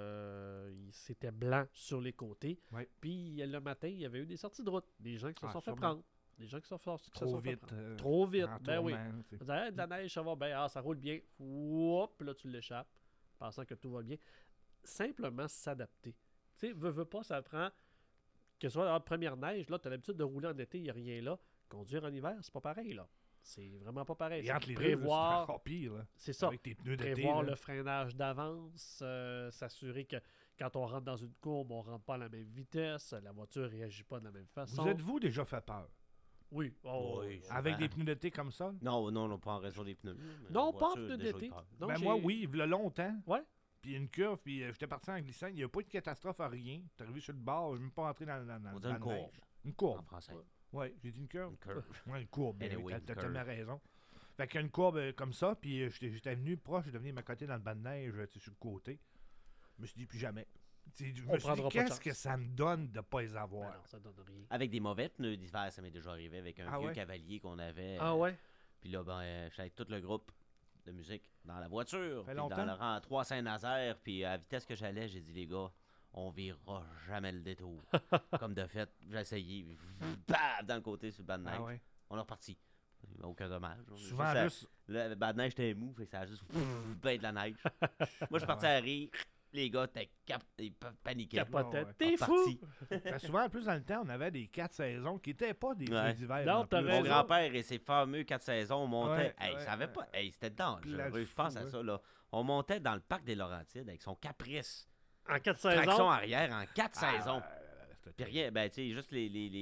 là, c'était blanc sur les côtés. Ouais. Puis le matin, il y avait eu des sorties de route. Des gens qui se sont fait prendre. Des gens qui se sont trop vite. Trop vite. Ben oui. T'sais. On disait, de la neige, ça va bien. Ça roule bien. Ouop, là, tu l'échappes, pensant que tout va bien. Simplement s'adapter. Tu sais, veux pas, ça prend que ce soit la première neige, là, tu as l'habitude de rouler en été, il n'y a rien là. Conduire en hiver, c'est pas pareil, là. C'est vraiment pas pareil. Et entre les prévoir, deux, c'est encore pire, là. C'est ça. Avec tes pneus d'été, prévoir là. le freinage d'avance, s'assurer que quand on rentre dans une courbe, on rentre pas à la même vitesse, la voiture réagit pas de la même façon. Vous êtes-vous déjà fait peur? Oui. Oui, avec des pneus d'été comme ça? Non, pas en raison des pneus. Non, pas en pneus d'été. Ben moi, oui, il y a longtemps. Ouais. Puis une curve, puis j'étais parti en glissant. Il n'y a pas eu de catastrophe à rien. T'es arrivé sur le bord, je ne suis même pas rentré dans la neige. Une courbe. En français. Oui, j'ai dit une curve. Une curve. Oui, une courbe. Anyway, t'as tellement raison. Fait qu'il y a une courbe comme ça, puis j'étais venu proche, je devenu m'accoter dans le banc de neige, sur le côté. Je me suis dit plus jamais. Je me suis dit, qu'est-ce que ça me donne de ne pas les avoir? Ben non, ça donne rien. Avec des mauvais pneus d'hiver, ça m'est déjà arrivé avec un vieux cavalier qu'on avait. Ah ouais? Puis là, j'étais avec tout le groupe de musique dans la voiture, puis longtemps? dans le rang 3 Saint-Nazaire, puis à la vitesse que j'allais, j'ai dit, les gars, on virera jamais le détour. Comme de fait, j'ai essayé, bam, dans le côté sur le banc de neige. Ah ouais. On est reparti. Aucun dommage. Souvent, le banc de neige était mou, fait que ça a juste ben de la neige. Moi, je suis parti à rire. Les gars, ils paniquaient. Capotaient. T'es fou! Souvent, en plus, dans le temps, on avait des 4 saisons qui n'étaient pas des hivers. Non, mon grand-père et ses fameux 4 saisons, on montait. Ça avait pas. C'était dangereux. Je pense à ça, là. On montait dans le parc des Laurentides avec son Caprice. En 4 saisons? Traction arrière en 4 saisons. Puis rien, tu sais, juste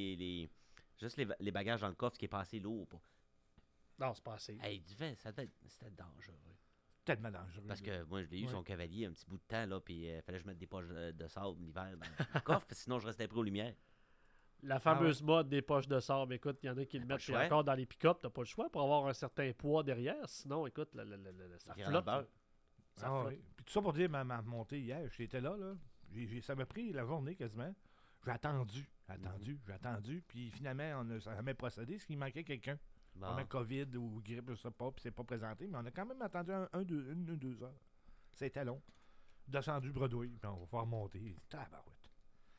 les bagages dans le coffre, ce qui est passé lourd. Non, c'est pas assez. C'était dangereux. Tellement dangereux. Parce que moi, je l'ai eu, son cavalier, un petit bout de temps, là, puis il fallait que je mette des poches de sable l'hiver dans le coffre, sinon je restais pris aux lumières. La fameuse mode des poches de sable, écoute, il y en a qui le mettent encore dans les pick-up, t'as pas le choix pour avoir un certain poids derrière, sinon, écoute, ça flotte. Ça flotte. Puis tout ça pour dire ma montée hier, j'étais là, ça m'a pris la journée quasiment. J'ai attendu, puis finalement, ça n'a jamais procédé, parce qu'il manquait quelqu'un. Comme un COVID ou grippe, je sais pas, puis c'est pas présenté, mais on a quand même attendu une ou deux heures. C'était long. Descendu bredouille, puis on va pouvoir monter. Tabarouette.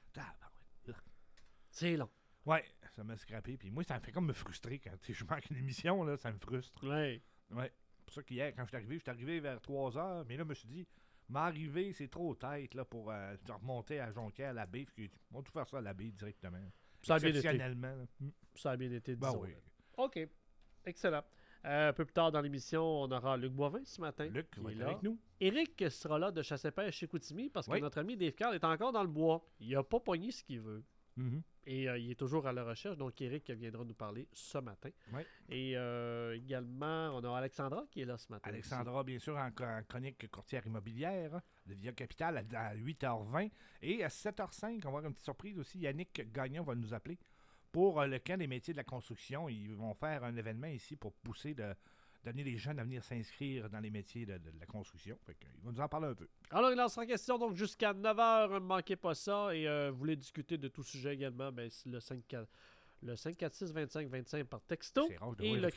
C'est long. Ouais, ça m'a scrappé, puis moi, ça me fait comme me frustrer quand je manque une émission, là, ça me frustre. Ouais. C'est pour ça qu'hier, quand je suis arrivé vers 3 heures, mais là, je me suis dit, m'arriver, c'est trop tête là, pour remonter à Jonquière, à la baie, on va tout faire ça à la baie directement. Ça a bien été. Exceptionnellement. Ça a bien été, Ben disons. oui. OK. Excellent. Un peu plus tard dans l'émission, on aura Luc Boivin ce matin. Luc va être avec nous. Éric sera là de Chasse-Pêche chez Chicoutimi parce que notre ami Dave Carl est encore dans le bois. Il n'a pas pogné ce qu'il veut. Et il est toujours à la recherche. Donc, Éric viendra nous parler ce matin. Et également, on a Alexandra qui est là ce matin. Alexandra, bien sûr, en chronique courtière immobilière de Via Capital à 8h20. Et à 7h05, on va avoir une petite surprise aussi. Yannick Gagnon va nous appeler pour le camp des métiers de la construction. Ils vont faire un événement ici pour pousser d'amener les jeunes à venir s'inscrire dans les métiers de la construction. Il va nous en parler un peu. Alors, il en sera question donc jusqu'à 9h. Ne manquez pas ça. Et vous voulez discuter de tout sujet également, c'est le 546-2525 par texto et le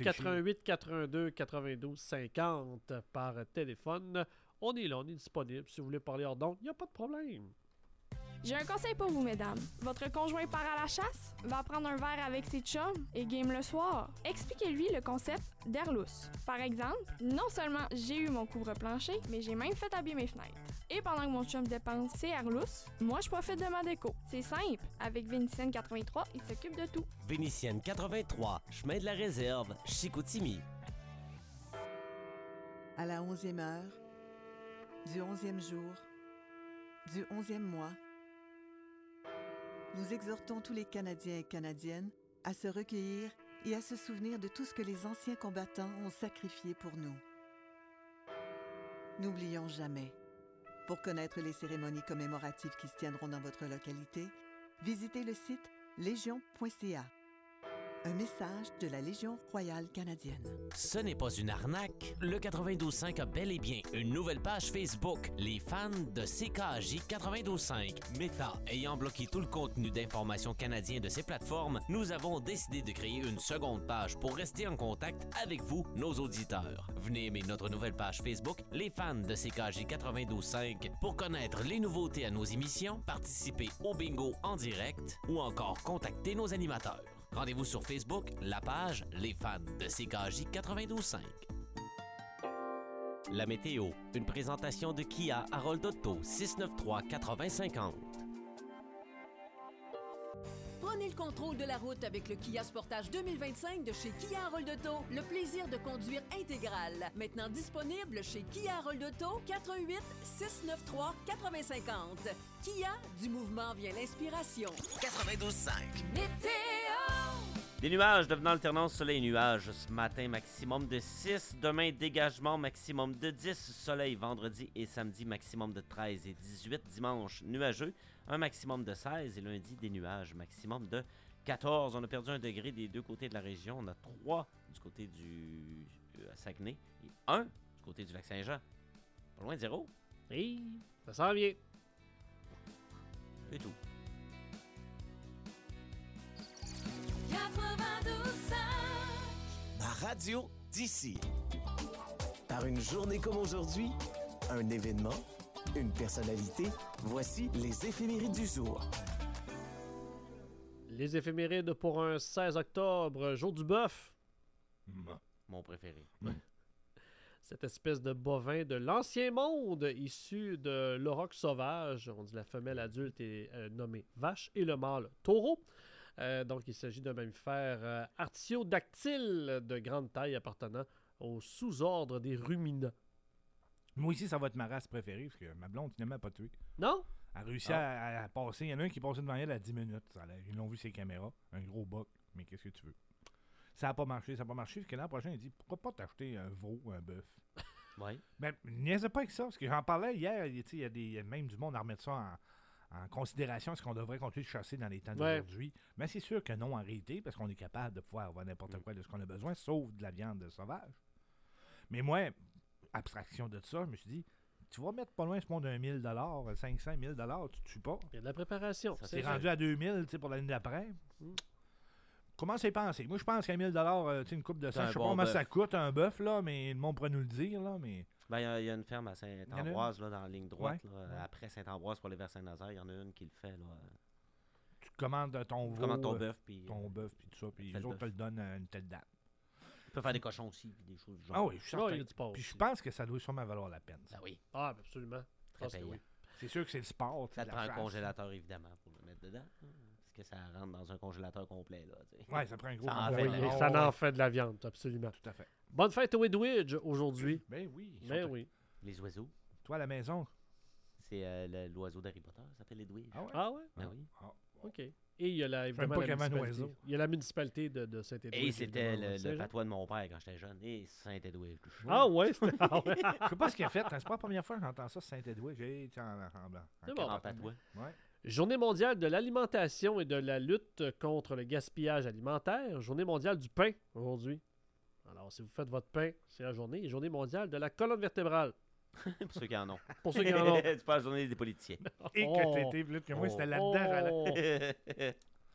88-82-92-50 par téléphone. On est là, on est disponible. Si vous voulez parler hors d'onde, il n'y a pas de problème. J'ai un conseil pour vous, mesdames. Votre conjoint part à la chasse, va prendre un verre avec ses chums et game le soir. Expliquez-lui le concept d'air lousse. Par exemple, non seulement j'ai eu mon couvre-plancher, mais j'ai même fait habiller mes fenêtres. Et pendant que mon chum dépense ses air lousses, moi je profite de ma déco. C'est simple. Avec Vénitienne 83, il s'occupe de tout. Vénitienne 83, chemin de la Réserve, Chicoutimi. À la 11e heure, du 11e jour, du 11e mois, nous exhortons tous les Canadiens et Canadiennes à se recueillir et à se souvenir de tout ce que les anciens combattants ont sacrifié pour nous. N'oublions jamais. Pour connaître les cérémonies commémoratives qui se tiendront dans votre localité, visitez le site légion.ca. Un message de la Légion royale canadienne. Ce n'est pas une arnaque. Le 92.5 a bel et bien une nouvelle page Facebook, les fans de CKJ 92.5. Meta ayant bloqué tout le contenu d'information canadien de ces plateformes, nous avons décidé de créer une seconde page pour rester en contact avec vous, nos auditeurs. Venez aimer notre nouvelle page Facebook, les fans de CKJ 92.5, pour connaître les nouveautés à nos émissions, participer au bingo en direct ou encore contacter nos animateurs. Rendez-vous sur Facebook, la page Les fans de CKJ 92.5. La météo, une présentation de Kia Harold Otto, 693-8050. Prenez le contrôle de la route avec le Kia Sportage 2025 de chez Kia Harold Auto. Le plaisir de conduire intégral. Maintenant disponible chez Kia Harold Auto, 418-693-8050. Kia, du mouvement vient l'inspiration. 92.5. Météo! Des nuages devenant alternance soleil-nuages ce matin, maximum de 6. Demain, dégagement, maximum de 10. Soleil vendredi et samedi, maximum de 13 et 18. Dimanche, nuageux, un maximum de 16. Et lundi, des nuages, maximum de 14. On a perdu 1 degré des deux côtés de la région. On a 3 du côté du Saguenay et 1 du côté du Lac-Saint-Jean. Pas loin de 0. Et ça s'en vient. C'est tout. 92.5. Ma radio d'ici. Par une journée comme aujourd'hui, un événement, une personnalité, voici les éphémérides du jour. Les éphémérides pour un 16 octobre, jour du bœuf. Mon préféré. Cette espèce de bovin de l'ancien monde issu de l'auroch sauvage. On dit la femelle adulte est nommée vache et le mâle taureau. Donc, il s'agit d'un mammifère artiodactyle de grande taille appartenant au sous-ordre des ruminants. Moi aussi, ça va être ma race préférée parce que ma blonde, finalement, n'a pas tué. Non? Elle a réussi à passer. Il y en a un qui est passé devant elle à 10 minutes. Ils l'ont vu sur les caméras. Un gros boc. Mais qu'est-ce que tu veux? Ça n'a pas marché. Parce que l'an prochain, il dit pourquoi pas t'acheter un veau ou un bœuf? Oui. Mais niaisez pas avec ça. Parce que j'en parlais hier. Il y a même du monde à remettre ça en considération. Est-ce qu'on devrait continuer de chasser dans les temps d'aujourd'hui? Mais c'est sûr que non, en réalité, parce qu'on est capable de pouvoir avoir n'importe quoi de ce qu'on a besoin, sauf de la viande sauvage. Mais moi, abstraction de ça, je me suis dit, tu vas mettre pas loin ce monde d'un 1 000 500, 1 000 tu te tues pas. Il y a de la préparation. C'est rendu à 2 000 pour l'année d'après. Comment c'est pensé? Moi, je pense qu'à 1 000 une coupe de sang, je sais pas comment ça coûte un bœuf, là, mais le monde pourrait nous le dire. Là, mais... Ben, il y a une ferme à Saint-Ambroise, là, dans la ligne droite. Ouais. Là, après Saint-Ambroise, pour aller vers Saint-Nazaire, il y en a une qui le fait. Là. Tu commandes ton veau, ton bœuf, puis tout ça, puis les autres te le donnent à une telle date. Tu peux faire des cochons aussi, puis des choses du genre. Ah oui, je suis certain. il y a du porc puis aussi. je pense que ça doit sûrement valoir la peine. Ah oui. Ah, absolument. Très payant. Oui. C'est sûr que c'est le sport. Ça te prend un congélateur, évidemment, pour le mettre dedans. Parce que ça rentre dans un congélateur complet. Oui, ça prend un gros congélateur. Ça en fait de la viande, absolument. Tout à fait. Bonne fête au Edwidge aujourd'hui. Ben oui. Oui. Les oiseaux. Toi, à la maison? C'est l'oiseau d'Harry Potter, ça s'appelle Edwidge. Ah ouais? Ben oui. OK. Et il y a évidemment la municipalité de Saint-Édouard. Et c'était le patois de mon père quand j'étais jeune. Et Saint-Édouard. Ah ouais? Je sais pas ce qu'il a fait. C'est pas la première fois que j'entends ça, Saint-Édouard. J'ai en patois. Ouais. Journée mondiale de l'alimentation et de la lutte contre le gaspillage alimentaire. Journée mondiale du pain aujourd'hui. Alors, si vous faites votre pain, c'est la journée. Et journée mondiale de la colonne vertébrale. Pour ceux qui en ont. Pour ceux qui en ont. C'est pas la journée des politiciens. Et que t'étais plus que moi, c'était là-dedans.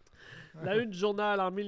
La une du journal en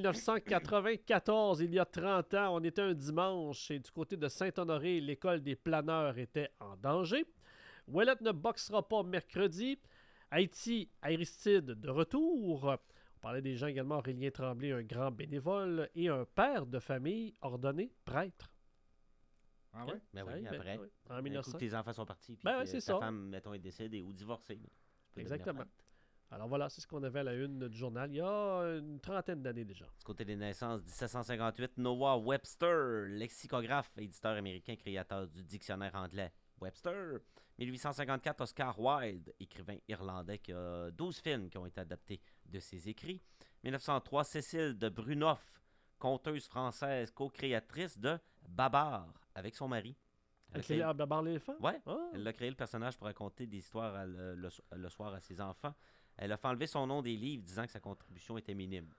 1994, il y a 30 ans, on était un dimanche et du côté de Saint-Honoré, l'école des planeurs était en danger. Ouellette ne boxera pas mercredi. Haïti, Aristide de retour. On parlait des gens également, Aurélien Tremblay, un grand bénévole et un père de famille ordonné prêtre. Ah ouais? Ben oui, après. Oui. En 1900. Tes enfants sont partis, puis c'est ta ça. femme, mettons, est décédée ou divorcée. Exactement. Alors voilà, c'est ce qu'on avait à la une du journal il y a une trentaine d'années déjà. Du côté des naissances, 1758, Noah Webster, lexicographe, éditeur américain, créateur du dictionnaire anglais Webster. 1854, Oscar Wilde, écrivain irlandais qui a 12 films qui ont été adaptés de ses écrits. 1903, Cécile de Brunoff, conteuse française, co-créatrice de Babar avec son mari. Babar l'éléphant? Oui, elle a créé le personnage pour raconter des histoires le soir à ses enfants. Elle a fait enlever son nom des livres disant que sa contribution était minime. Elle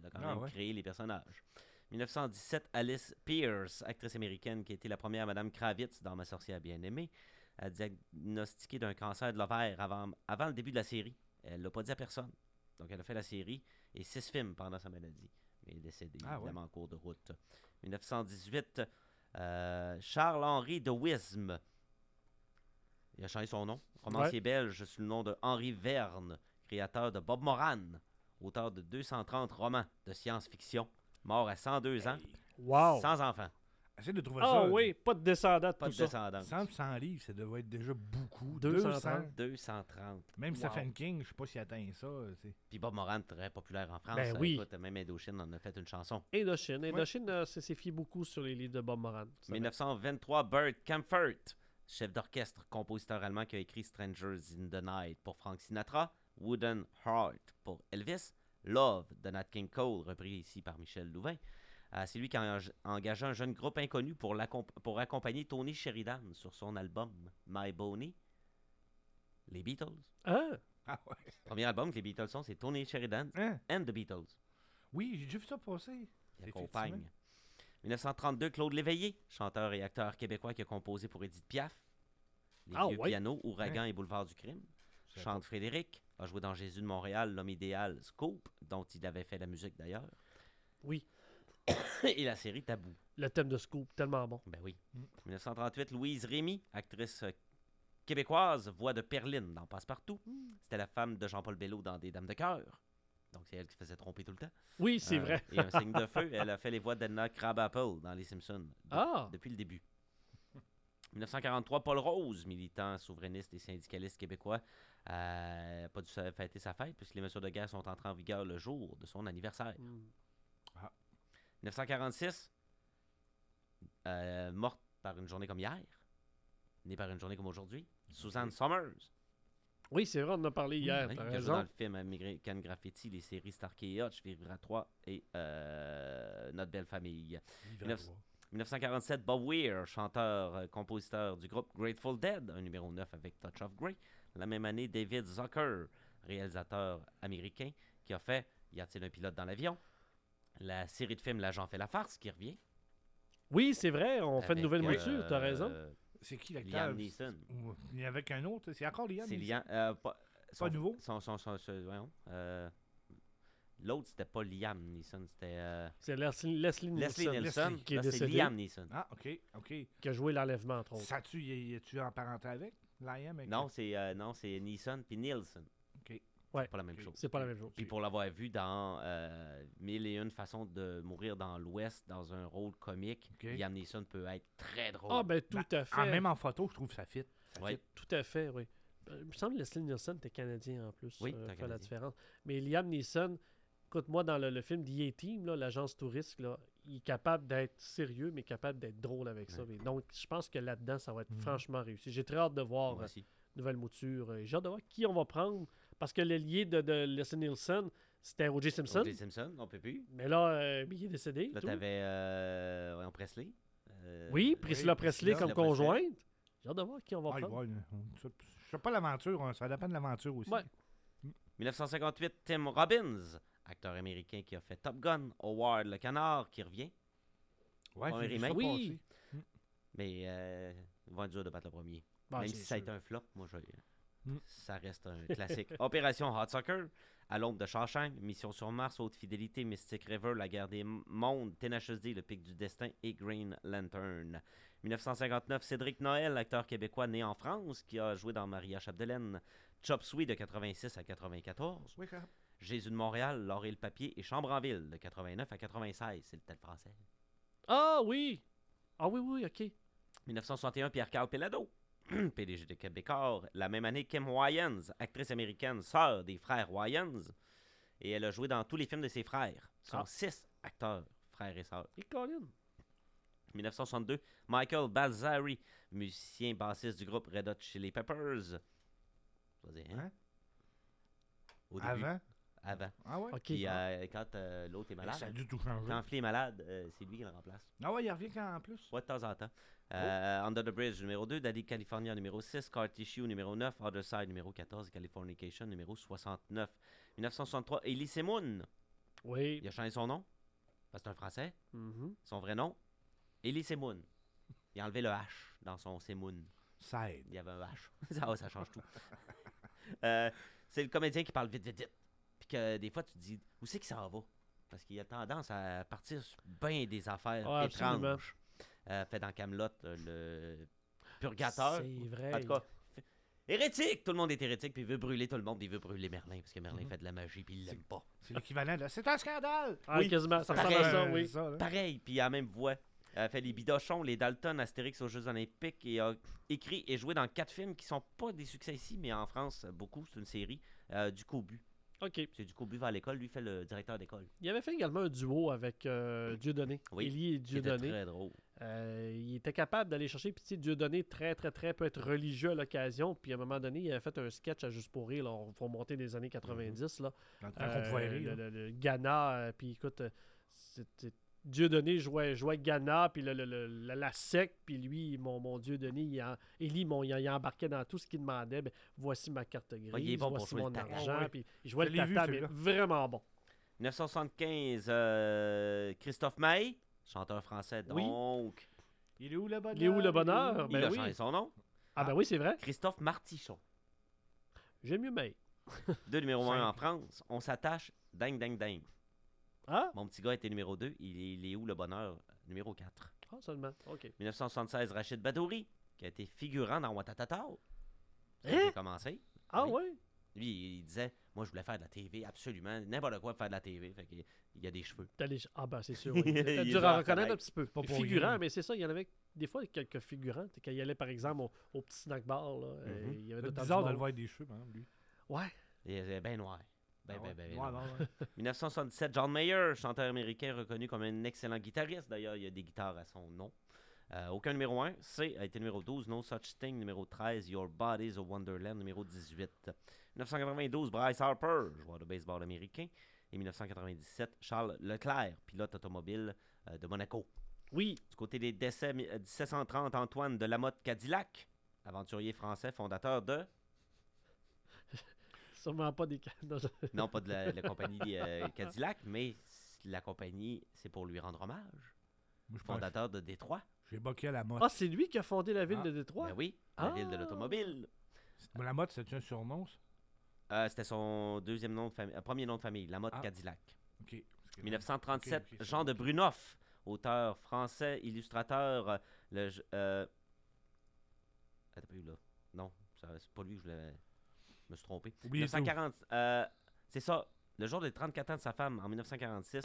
Elle a quand même créé les personnages. 1917, Alice Pierce, actrice américaine qui a été la première Madame Kravitz dans Ma sorcière bien-aimée, a diagnostiqué d'un cancer de l'ovaire avant le début de la série. Elle ne l'a pas dit à personne. Donc, elle a fait la série et 6 films pendant sa maladie. Elle est décédée, évidemment, en cours de route. 1918, Charles-Henri de Wisme. Il a changé son nom. Romancier belge sous le nom de Henri Verne, créateur de Bob Moran, auteur de 230 romans de science-fiction, mort à 102 ans, sans enfant. Essaye de trouver ça. Ah oui, pas de descendant de pas tout de ça. descendance. 100 livres, ça devait être déjà beaucoup. 230. Même Stephen King, je sais pas s'il atteint ça. Puis Bob Moran, très populaire en France. Ben oui. Écoute, même Indochine en a fait une chanson. Indochine s'est fié beaucoup sur les livres de Bob Moran. 1923, Bert Kaempfert, chef d'orchestre, compositeur allemand qui a écrit Strangers in the Night pour Frank Sinatra, Wooden Heart pour Elvis, Love de Nat King Cole, repris ici par Michel Louvain. C'est lui qui a engagé un jeune groupe inconnu pour accompagner Tony Sheridan sur son album My Boney. Les Beatles. Ah ouais. Le premier album que les Beatles sont, c'est Tony Sheridan and the Beatles. Oui, j'ai déjà vu ça passer. Il accompagne. 1932, Claude Léveillé, chanteur et acteur québécois qui a composé pour Édith Piaf. Les vieux pianos, Ouragan et Boulevard du Crime. Chante Frédéric, a joué dans Jésus de Montréal, L'homme idéal, Scoop, dont il avait fait la musique d'ailleurs. Oui. Et la série Tabou. Le thème de Scoop, tellement bon. Ben oui. 1938, Louise Rémy, actrice québécoise, voix de Perline dans Passe-Partout. C'était la femme de Jean-Paul Bello dans Des Dames de cœur. Donc c'est elle qui faisait tromper tout le temps. Oui, c'est vrai. Et Un signe de feu, elle a fait les voix d'Edna Krabappel dans Les Simpsons. Depuis le début. 1943, Paul Rose, militant souverainiste et syndicaliste québécois, n'a pas dû fêter sa fête puisque les mesures de guerre sont entrées en vigueur le jour de son anniversaire. 1946, morte par une journée comme hier, née par une journée comme aujourd'hui, Suzanne Somers. Oui, c'est vrai, on en a parlé hier. Qui a joué dans le film American Graffiti, les séries Starkey et Hutch, Vivra 3 et Notre belle famille. 1947, Bob Weir, chanteur, compositeur du groupe Grateful Dead, un numéro 9 avec Touch of Grey. La même année, David Zucker, réalisateur américain, qui a fait Y a-t-il un pilote dans l'avion? La série de films L'agent fait la farce, qui revient. Oui, c'est vrai, on fait une nouvelle mouture, t'as raison. C'est qui l'acteur? Liam Neeson. Il y avait qu'un autre, c'est encore Liam Neeson? C'est pas nouveau? L'autre, c'était pas Liam Neeson, c'était... c'est Leslie Nielsen qui est décédé. C'est Liam Neeson. Ah, OK. Qui a joué l'enlèvement, entre autres. Ça tu en parenté avec Liam? Non, c'est Neeson puis Nielsen. OK. Ouais. C'est pas la même chose. C'est pas la même chose. Puis pour l'avoir vu dans 1001 façons de mourir dans l'Ouest, dans un rôle comique, Liam Neeson peut être très drôle. Ah, ben tout à fait. Même en photo, je trouve ça fit. Tout à fait, oui. Il me semble que Leslie Nielsen était canadien en plus. Oui, ça fait la différence. Mais Liam Neeson, écoute, moi, dans le film The A-Team, l'agence touriste, là, il est capable d'être sérieux, mais capable d'être drôle avec ça. Et donc, je pense que là-dedans, ça va être franchement réussi. J'ai très hâte de voir nouvelle mouture. J'ai hâte de voir qui on va prendre. Parce que le lié de Leslie Nielsen, c'était O.J. Simpson. O.J. Simpson, on peut plus. Mais là, il est décédé. Là, t'avais Presley. Oui, Priscilla Presley comme conjointe. J'ai hâte de voir qui on va prendre. Je sais pas l'aventure, ça dépend de l'aventure aussi. 1958, Tim Robbins, acteur américain qui a fait Top Gun, Howard le Canard, qui revient. Ouais, un remake. Oui. Mais il va être dur de battre le premier. Même si ça a été un flop, moi, ça reste un classique. Opération Hot Sucker, À l'ombre de Shawshank, Mission sur Mars, Haute Fidélité, Mystic River, La guerre des mondes, Tenacious D, Le pic du destin et Green Lantern. 1959, Cédric Noël, acteur québécois né en France, qui a joué dans Maria Chapdelaine, Chop Suey de 86 à 94. Jésus de Montréal, L'or et le papier et Chambre en ville de 89 à 96. C'est le tel français. Ah oui! Ah oui, OK. 1961, Pierre-Carl Pelado, PDG de Québécois. La même année, Kim Wayans, actrice américaine, sœur des frères Wayans. Et elle a joué dans tous les films de ses frères. Ce sont 6 acteurs, frères et sœurs. Et Colin. 1962, Michael Balzari, musicien bassiste du groupe Red Hot Chili Peppers. Au début. Avant. Ah ouais? Puis quand l'autre est malade. Ça a dû tout changer. Quand Flea est malade, c'est lui qui le remplace. Ah ouais, il revient quand en plus? Ouais, de temps en temps. Under the Bridge numéro 2, Daddy California numéro 6, Scar Tissue numéro 9, Other Side numéro 14, Californication numéro 69. 1963, Elie Semoun, Oui. Il a changé son nom, parce que c'est un Français. Son vrai nom, Elie Semoun. Il a enlevé le H dans son Semoun. Ça aide. Il y avait un H. ça change tout. C'est le comédien qui parle vite. Puis que des fois, tu te dis, où c'est qu'il s'en va? Parce qu'il a tendance à partir sur bien des affaires étranges. Fait dans Camelot le purgateur. C'est vrai. En tout cas, hérétique! Tout le monde est hérétique, puis il veut brûler tout le monde, puis il veut brûler Merlin, parce que Merlin fait de la magie, puis il l'aime pas. C'est l'équivalent de « C'est un scandale! » Oui, quasiment. Ça ressemble à ça, oui. Pareil, puis il a la même voix. Fait les Bidochons, les Dalton, Astérix aux Jeux Olympiques, et a écrit et joué dans 4 films qui sont pas des succès ici, mais en France, beaucoup. C'est une série. Du Cobu. OK. C'est du Cobu va à l'école. Lui fait le directeur d'école. Il avait fait également un duo avec Dieudonné. Oui, Élie et Dieudonné. C'était très drôle. Il était capable d'aller chercher. Puis, tu sais, Dieudonné, très peut être religieux à l'occasion. Puis, à un moment donné, il avait fait un sketch à Juste pour rire. Il faut monter des années 90. Là. Dans le temps qu'on pouvait rire. Le Ghana. Puis, écoute, Dieudonné jouait Ghana, puis la sec, puis lui, mon Dieudonné, Élie, il embarquait dans tout ce qu'il demandait. Ben, voici ma carte grise, il est bon voici pour mon jouer le argent, puis il jouait le tata, mais vraiment bon. 1975, Christophe Maé, chanteur français, donc. Il est où le bonheur? Il est où le bonheur? Il a changé son nom. Ah ben oui, c'est vrai. Christophe Martichon. J'aime mieux Maé. 2 numéro 1 en France. On s'attache, ding. Ah? Mon petit gars était numéro 2. Il est où le bonheur? Numéro 4. Ah, seulement. OK. 1976, Rachid Badouri, qui a été figurant dans Watatata. Ça a commencé. Ah oui? Lui, il disait, moi, je voulais faire de la TV, absolument. N'importe quoi pour faire de la TV. Fait qu'il y a des cheveux. Ah ben, c'est sûr, oui. C'est dur à reconnaître un petit peu. Pas figurant, mais c'est ça. Il y en avait des fois quelques figurants. Quand il allait, par exemple, au petit snack bar, là, il y avait c'est bizarre de le voir avec des cheveux, par exemple, lui. Ouais. Il est bien noir. Ben, ouais. 1977, John Mayer, chanteur américain reconnu comme un excellent guitariste. D'ailleurs, il y a des guitares à son nom. Aucun numéro 1. C a été numéro 12. No Such Thing, numéro 13. Your Body's a Wonderland, numéro 18. 1992, Bryce Harper, joueur de baseball américain. Et 1997, Charles Leclerc, pilote automobile de Monaco. Oui. Du côté des décès, 1730, Antoine de Lamotte Cadillac, aventurier français, fondateur de... Sûrement pas des... Non, pas de la compagnie Cadillac, mais la compagnie, c'est pour lui rendre hommage. Fondateur de Détroit. J'ai boqué à Lamotte. Ah, c'est lui qui a fondé la ville de Détroit? Ben oui, la ville de l'automobile. Lamotte, c'est un surnom, ça? C'était son premier nom de famille, Lamotte Cadillac. OK. 1937, Jean de Brunoff, auteur français, illustrateur. Attends, là. Non, c'est pas lui que je me suis trompé. 1940, c'est ça, le jour des 34 ans de sa femme, en 1946,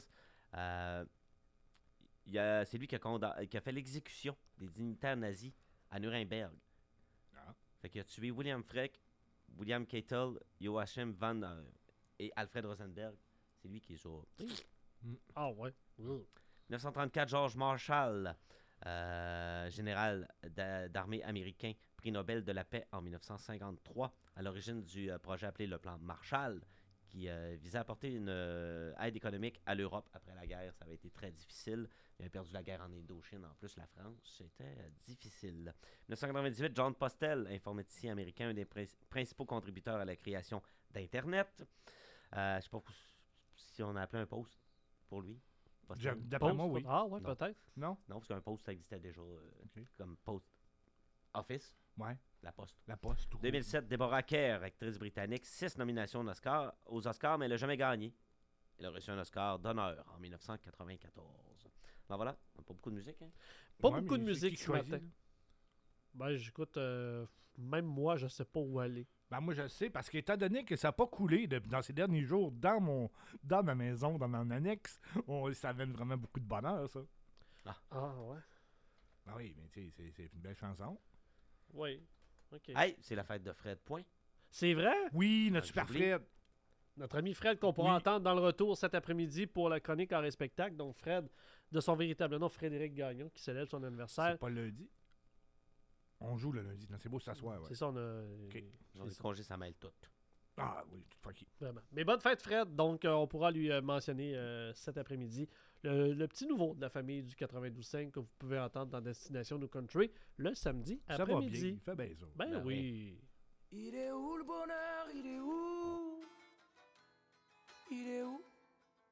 c'est lui qui a fait l'exécution des dignitaires nazis à Nuremberg. Fait qu'il a tué William Freck, William Keitel, Joachim Van et Alfred Rosenberg. C'est lui qui est sur... Ah ouais. 1934, George Marshall, général d'armée américain, prix Nobel de la paix en 1953, à l'origine du projet appelé le plan Marshall, qui visait à apporter une aide économique à l'Europe après la guerre. Ça avait été très difficile. Il avait perdu la guerre en Indochine. En plus, la France, c'était difficile. 1998, John Postel, informaticien américain, un des principaux contributeurs à la création d'Internet. Je ne sais pas si on a appelé un post pour lui. D'après moi, oui. Ah ouais, peut-être. Non, parce qu'un post, ça existait déjà comme post office. Ouais. La Poste. La Poste. 2007, Deborah Kerr, actrice britannique, 6 nominations aux Oscars, mais elle n'a jamais gagné. Elle a reçu un Oscar d'honneur en 1994. Ben voilà, pas beaucoup de musique. Hein? Pas beaucoup de musique ce matin. Ben j'écoute, même moi, je sais pas où aller. Ben moi, je sais, parce qu'étant donné que ça n'a pas coulé dans ces derniers jours dans ma maison, dans mon annexe, ça amène vraiment beaucoup de bonheur, ça. Ah ouais. Ben oui, mais tu sais, c'est une belle chanson. Oui. OK. Hey, c'est la fête de Fred Point. C'est vrai? Oui, notre super Fred. Notre ami Fred qu'on pourra entendre dans le retour cet après-midi pour la chronique Art et spectacle. Donc Fred, de son véritable nom, Frédéric Gagnon, qui célèbre son anniversaire. C'est pas lundi? On joue le lundi. Non, c'est beau s'asseoir. Ouais. C'est ça, on a... Le congé, ça mêle tout. Ah oui, tout fucky. Vraiment. Mais bonne fête, Fred. Donc, on pourra lui mentionner cet après-midi le petit nouveau de la famille du 92.5 que vous pouvez entendre dans Destination No Country le samedi après-midi. Ça va bien, il fait bien ça. Ben oui. Il est où le bonheur? Il est où? Il est où? Il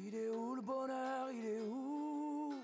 Il est où le bonheur? Il est où?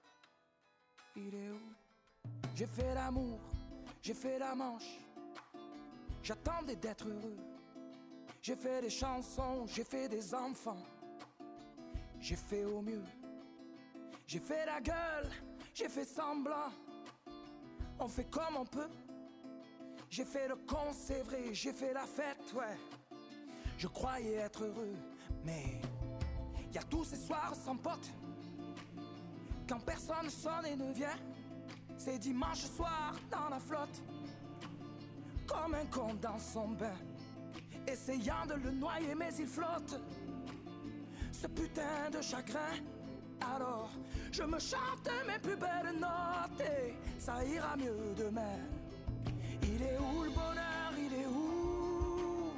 Il est où? J'ai fait l'amour, j'ai fait la manche. J'attendais d'être heureux. J'ai fait des chansons, j'ai fait des enfants. J'ai fait au mieux. J'ai fait la gueule, j'ai fait semblant. On fait comme on peut. J'ai fait le con, c'est vrai, j'ai fait la fête, ouais. Je croyais être heureux, mais y a tous ces soirs sans potes. Quand personne sonne et ne vient, c'est dimanche soir dans la flotte. Comme un con dans son bain, essayant de le noyer mais il flotte. Ce putain de chagrin. Alors je me chante mes plus belles notes et ça ira mieux demain. Il est où le bonheur? Il est où?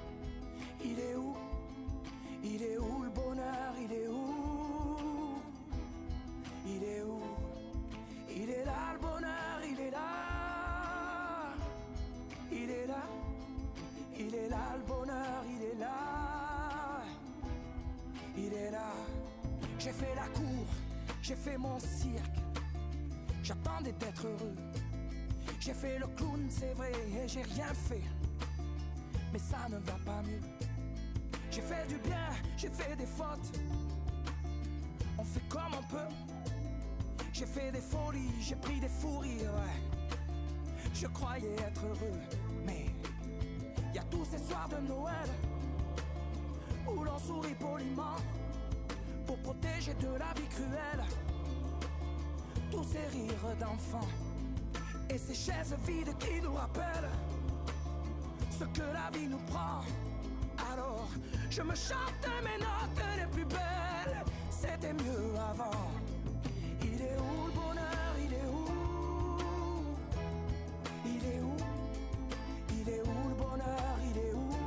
Il est où? Il est où le bonheur? Il est où? Il est où? Il est là le bonheur, il est là. Il est là. Il est là le bonheur, il est là. Il est là. J'ai fait la cour, j'ai fait mon cirque. J'attendais d'être heureux. J'ai fait le clown, c'est vrai, et j'ai rien fait. Mais ça ne va pas mieux. J'ai fait du bien, j'ai fait des fautes. On fait comme on peut. J'ai fait des folies, j'ai pris des fous rires, ouais. Je croyais être heureux, mais y a tous ces soirs de Noël où l'on sourit poliment pour protéger de la vie cruelle. Tous ces rires d'enfants et ces chaises vides qui nous rappellent ce que la vie nous prend. Alors je me chante mes notes les plus belles. C'était mieux avant. Il est où le bonheur? Il est où? Il est où? Il est où le bonheur? Il est où?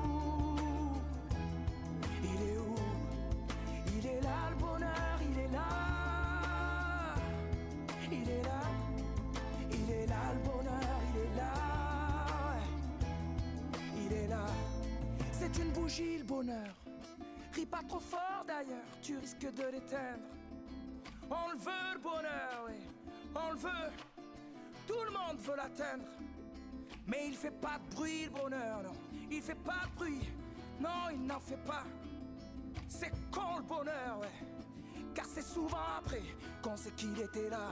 Il est où? Il est là le bonheur, il est là. Il est là. Il est là le bonheur, il est là. Il est là. C'est une bougie le bonheur. Ris pas trop fort d'ailleurs, tu risques de l'éteindre. On le veut le bonheur, oui. On le veut. Tout le monde veut l'atteindre. Mais il fait pas de bruit le bonheur, non. Il fait pas de bruit. Non, il n'en fait pas. C'est con le bonheur, ouais. Car c'est souvent après qu'on sait qu'il était là.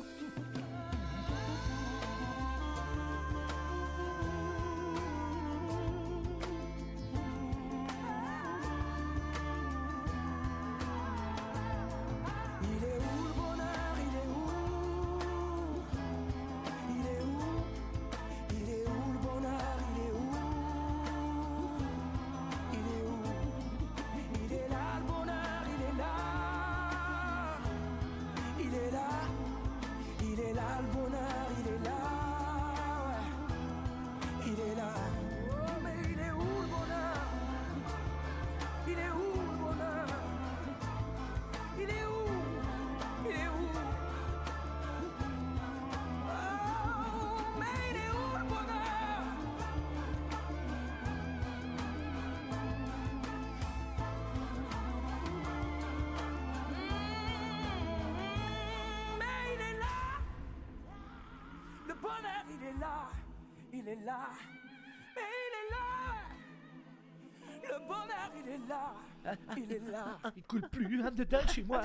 Il est où le bonheur? Il est où? Il est où? Il est où le bonheur? Il est où? Il est où? Il est là le bonheur, il est là. Il est là. Il est là le bonheur, il est là. Ouais. Il est là. Oh mais il est où le bonheur? Il est où le bonheur? Il est où? Il est où? Oh mais il est où le bonheur? Mais il est là. Le bonheur, il est là. Il est là. Mais il est là. Le bonheur, il est là. Il est là. Il coule plus en dedans de chez moi.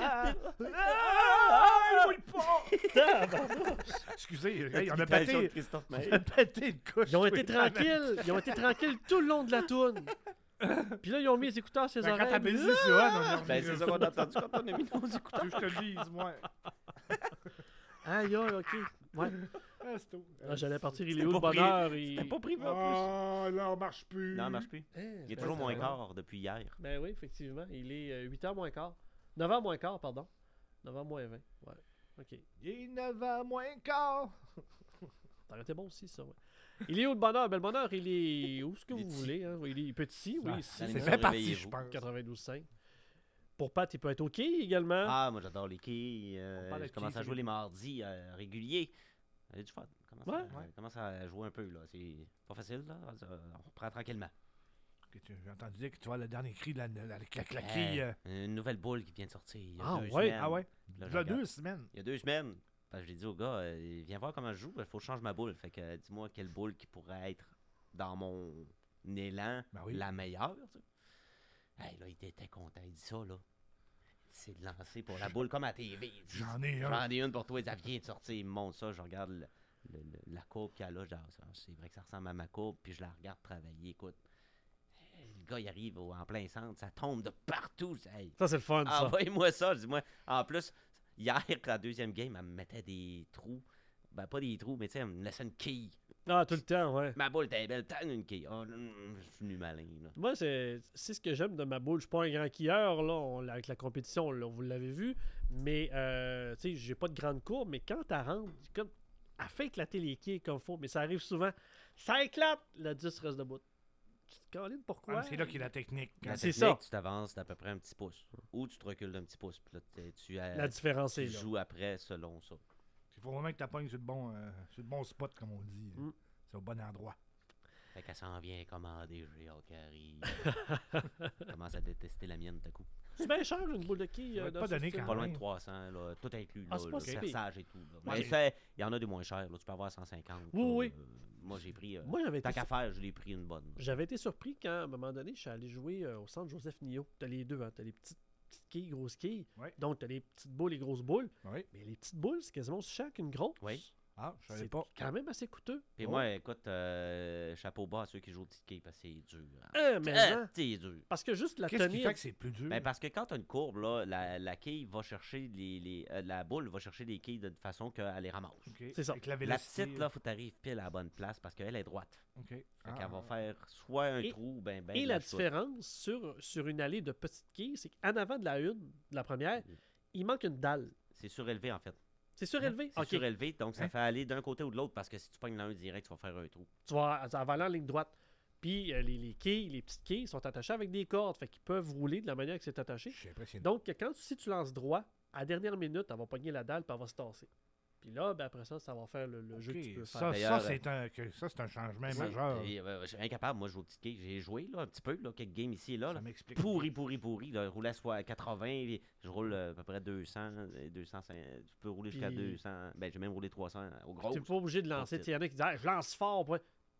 Il roule pas. Excusez, hey, on a pété. Christophe On a pété une couche. Ils ont été tranquilles. Ils ont été tranquilles tout le long de la toune. Puis là, ils ont mis les écouteurs sur les Ben, quand t'as oreilles. baisé ça, on Ben, c'est ça qu'on a entendu quand on a mis nos écouteurs. Je te le dise, moi. Aïe, aïe, ok. Ouais. Ah, c'est tout. Là, j'allais partir, il est C'était où le pas pris- bonheur? C'était pas privé en Ah, là, on marche plus. plus. Non, ça marche plus. Il est toujours moins quart depuis hier. Ben oui, effectivement. Il est 8h moins quart. 9h moins quart, pardon. 9h moins 20. Ouais. OK. Il est 9h moins quart. Ça aurait été bon aussi, ça, ouais. Il est où le bonheur? Ben, le bonheur, il est où ce que Il est vous ici. voulez. Hein? Il est petit, oui, Ah, ici. dans C'est l'émission fait partie, Réveillez-vous. je pense. 92.5. Pour Pat, il peut être OK également. Ah, moi j'adore les quilles. On parle de Je commence à quilles, jouer les mardis réguliers. J'ai du fun. Ouais. Commence à jouer un peu là. C'est pas facile là. On reprend tranquillement. J'ai entendu dire que tu vois le dernier cri de la quille. Une nouvelle boule qui vient de sortir. Il y a 2 ouais? semaines. Ah ouais? Là, Il y a 2 semaines. Il y a 2 semaines. Parce que j'ai dit au gars, viens voir comment je joue, il faut que je change ma boule. Fait que dis-moi quelle boule qui pourrait être dans mon élan la meilleure. Tu sais. Hey, là, il était content. Il dit ça, là. C'est de lancer pour la boule comme à TV. Il dit, J'en ai une pour toi. Il vient de sortir. Il me montre ça. Je regarde la courbe qu'il y a là. C'est vrai que ça ressemble à ma courbe. Puis je la regarde travailler. Écoute. Le gars, il arrive en plein centre. Ça tombe de partout. Hey. Ça, c'est le fun, ça. Envoyez-moi ça. Dis-moi. En plus, hier, la deuxième game, elle me mettait des trous. Ben, pas des trous, mais tu sais, elle me laissait une quille. Ah, tout le temps, ouais. Ma boule était belle, t'as une quille. Oh, je suis venu malin, là. Moi, c'est ce que j'aime de ma boule. Je suis pas un grand quilleur, là. Avec la compétition, là, vous l'avez vu. Mais, tu sais, j'ai pas de grande courbe. Mais quand elle rentre, elle fait éclater les quilles comme il faut. Mais ça arrive souvent. Ça éclate, la 10 reste debout. Tu te calines pourquoi? C'est là qu'il y a la technique. C'est ça. Tu t'avances d'à peu près un petit pouce. Ou tu te recules d'un petit pouce. Puis là, la différence est là. Tu joues après selon ça. Il faut vraiment que tu appognes sur le bon spot, comme on dit. C'est au bon endroit. Fait qu'elle s'en vient commander, j'ai hâte qu'elle arrive. Commence à détester la mienne, d'un coup. C'est bien cher, une boule de quille. Pas donné quand même. Pas loin de 300, là, tout inclus, là, le perçage et tout. Là. Ouais, mais il y en a des moins chers, là, tu peux avoir 150. Oui. Moi, j'ai pris. Tant qu'à faire, je l'ai pris une bonne. J'avais été surpris quand, à un moment donné, je suis allé jouer au centre Joseph Nio. T'as les deux, hein. T'as les petites quilles, grosses quilles. Ouais. Donc, t'as les petites boules et grosses boules. Oui. Mais les petites boules, c'est quasiment aussi cher qu'une grosse. Oui. Ah, je savais pas. C'est quand même assez coûteux. Et moi, écoute, chapeau bas à ceux qui jouent aux petites quilles parce que c'est dur. C'est dur. Parce que juste la Qu'est-ce tenir... qui fait que c'est plus dur? Ben parce que quand tu as une courbe, là, la quille va chercher la boule va chercher les quilles de façon qu'elle les ramasse. Okay. C'est ça. La petite, là, faut que tu arrives pile à la bonne place parce qu'elle est droite. Okay. Fait qu'elle va faire soit un trou, ben et la différence sur une allée de petites quilles, c'est qu'en avant de la première, il manque une dalle. C'est surélevé, en fait. C'est surélevé? C'est surélevé, donc ça fait aller d'un côté ou de l'autre parce que si tu pognes l'un direct, tu vas faire un trou. Ça va aller en ligne droite. Puis les quilles, les petites quilles sont attachées avec des cordes, fait qu'ils peuvent rouler de la manière que c'est attaché. Donc, si tu lances droit, à la dernière minute, elle va pogner la dalle puis elle va se tasser. Puis là, ben après ça va faire le jeu que tu peux faire. Ça, c'est un changement majeur. Je suis incapable, moi, je joue au petit quilles. J'ai joué là, un petit peu, là, quelques games ici et là. Ça m'explique. Pourri. Là, je roulais à 80, je roule à peu près 200, 205. Tu peux rouler jusqu'à 200. Ben, j'ai même roulé 300 au gros. Tu n'es pas obligé de lancer. Il y en a qui disent je lance fort.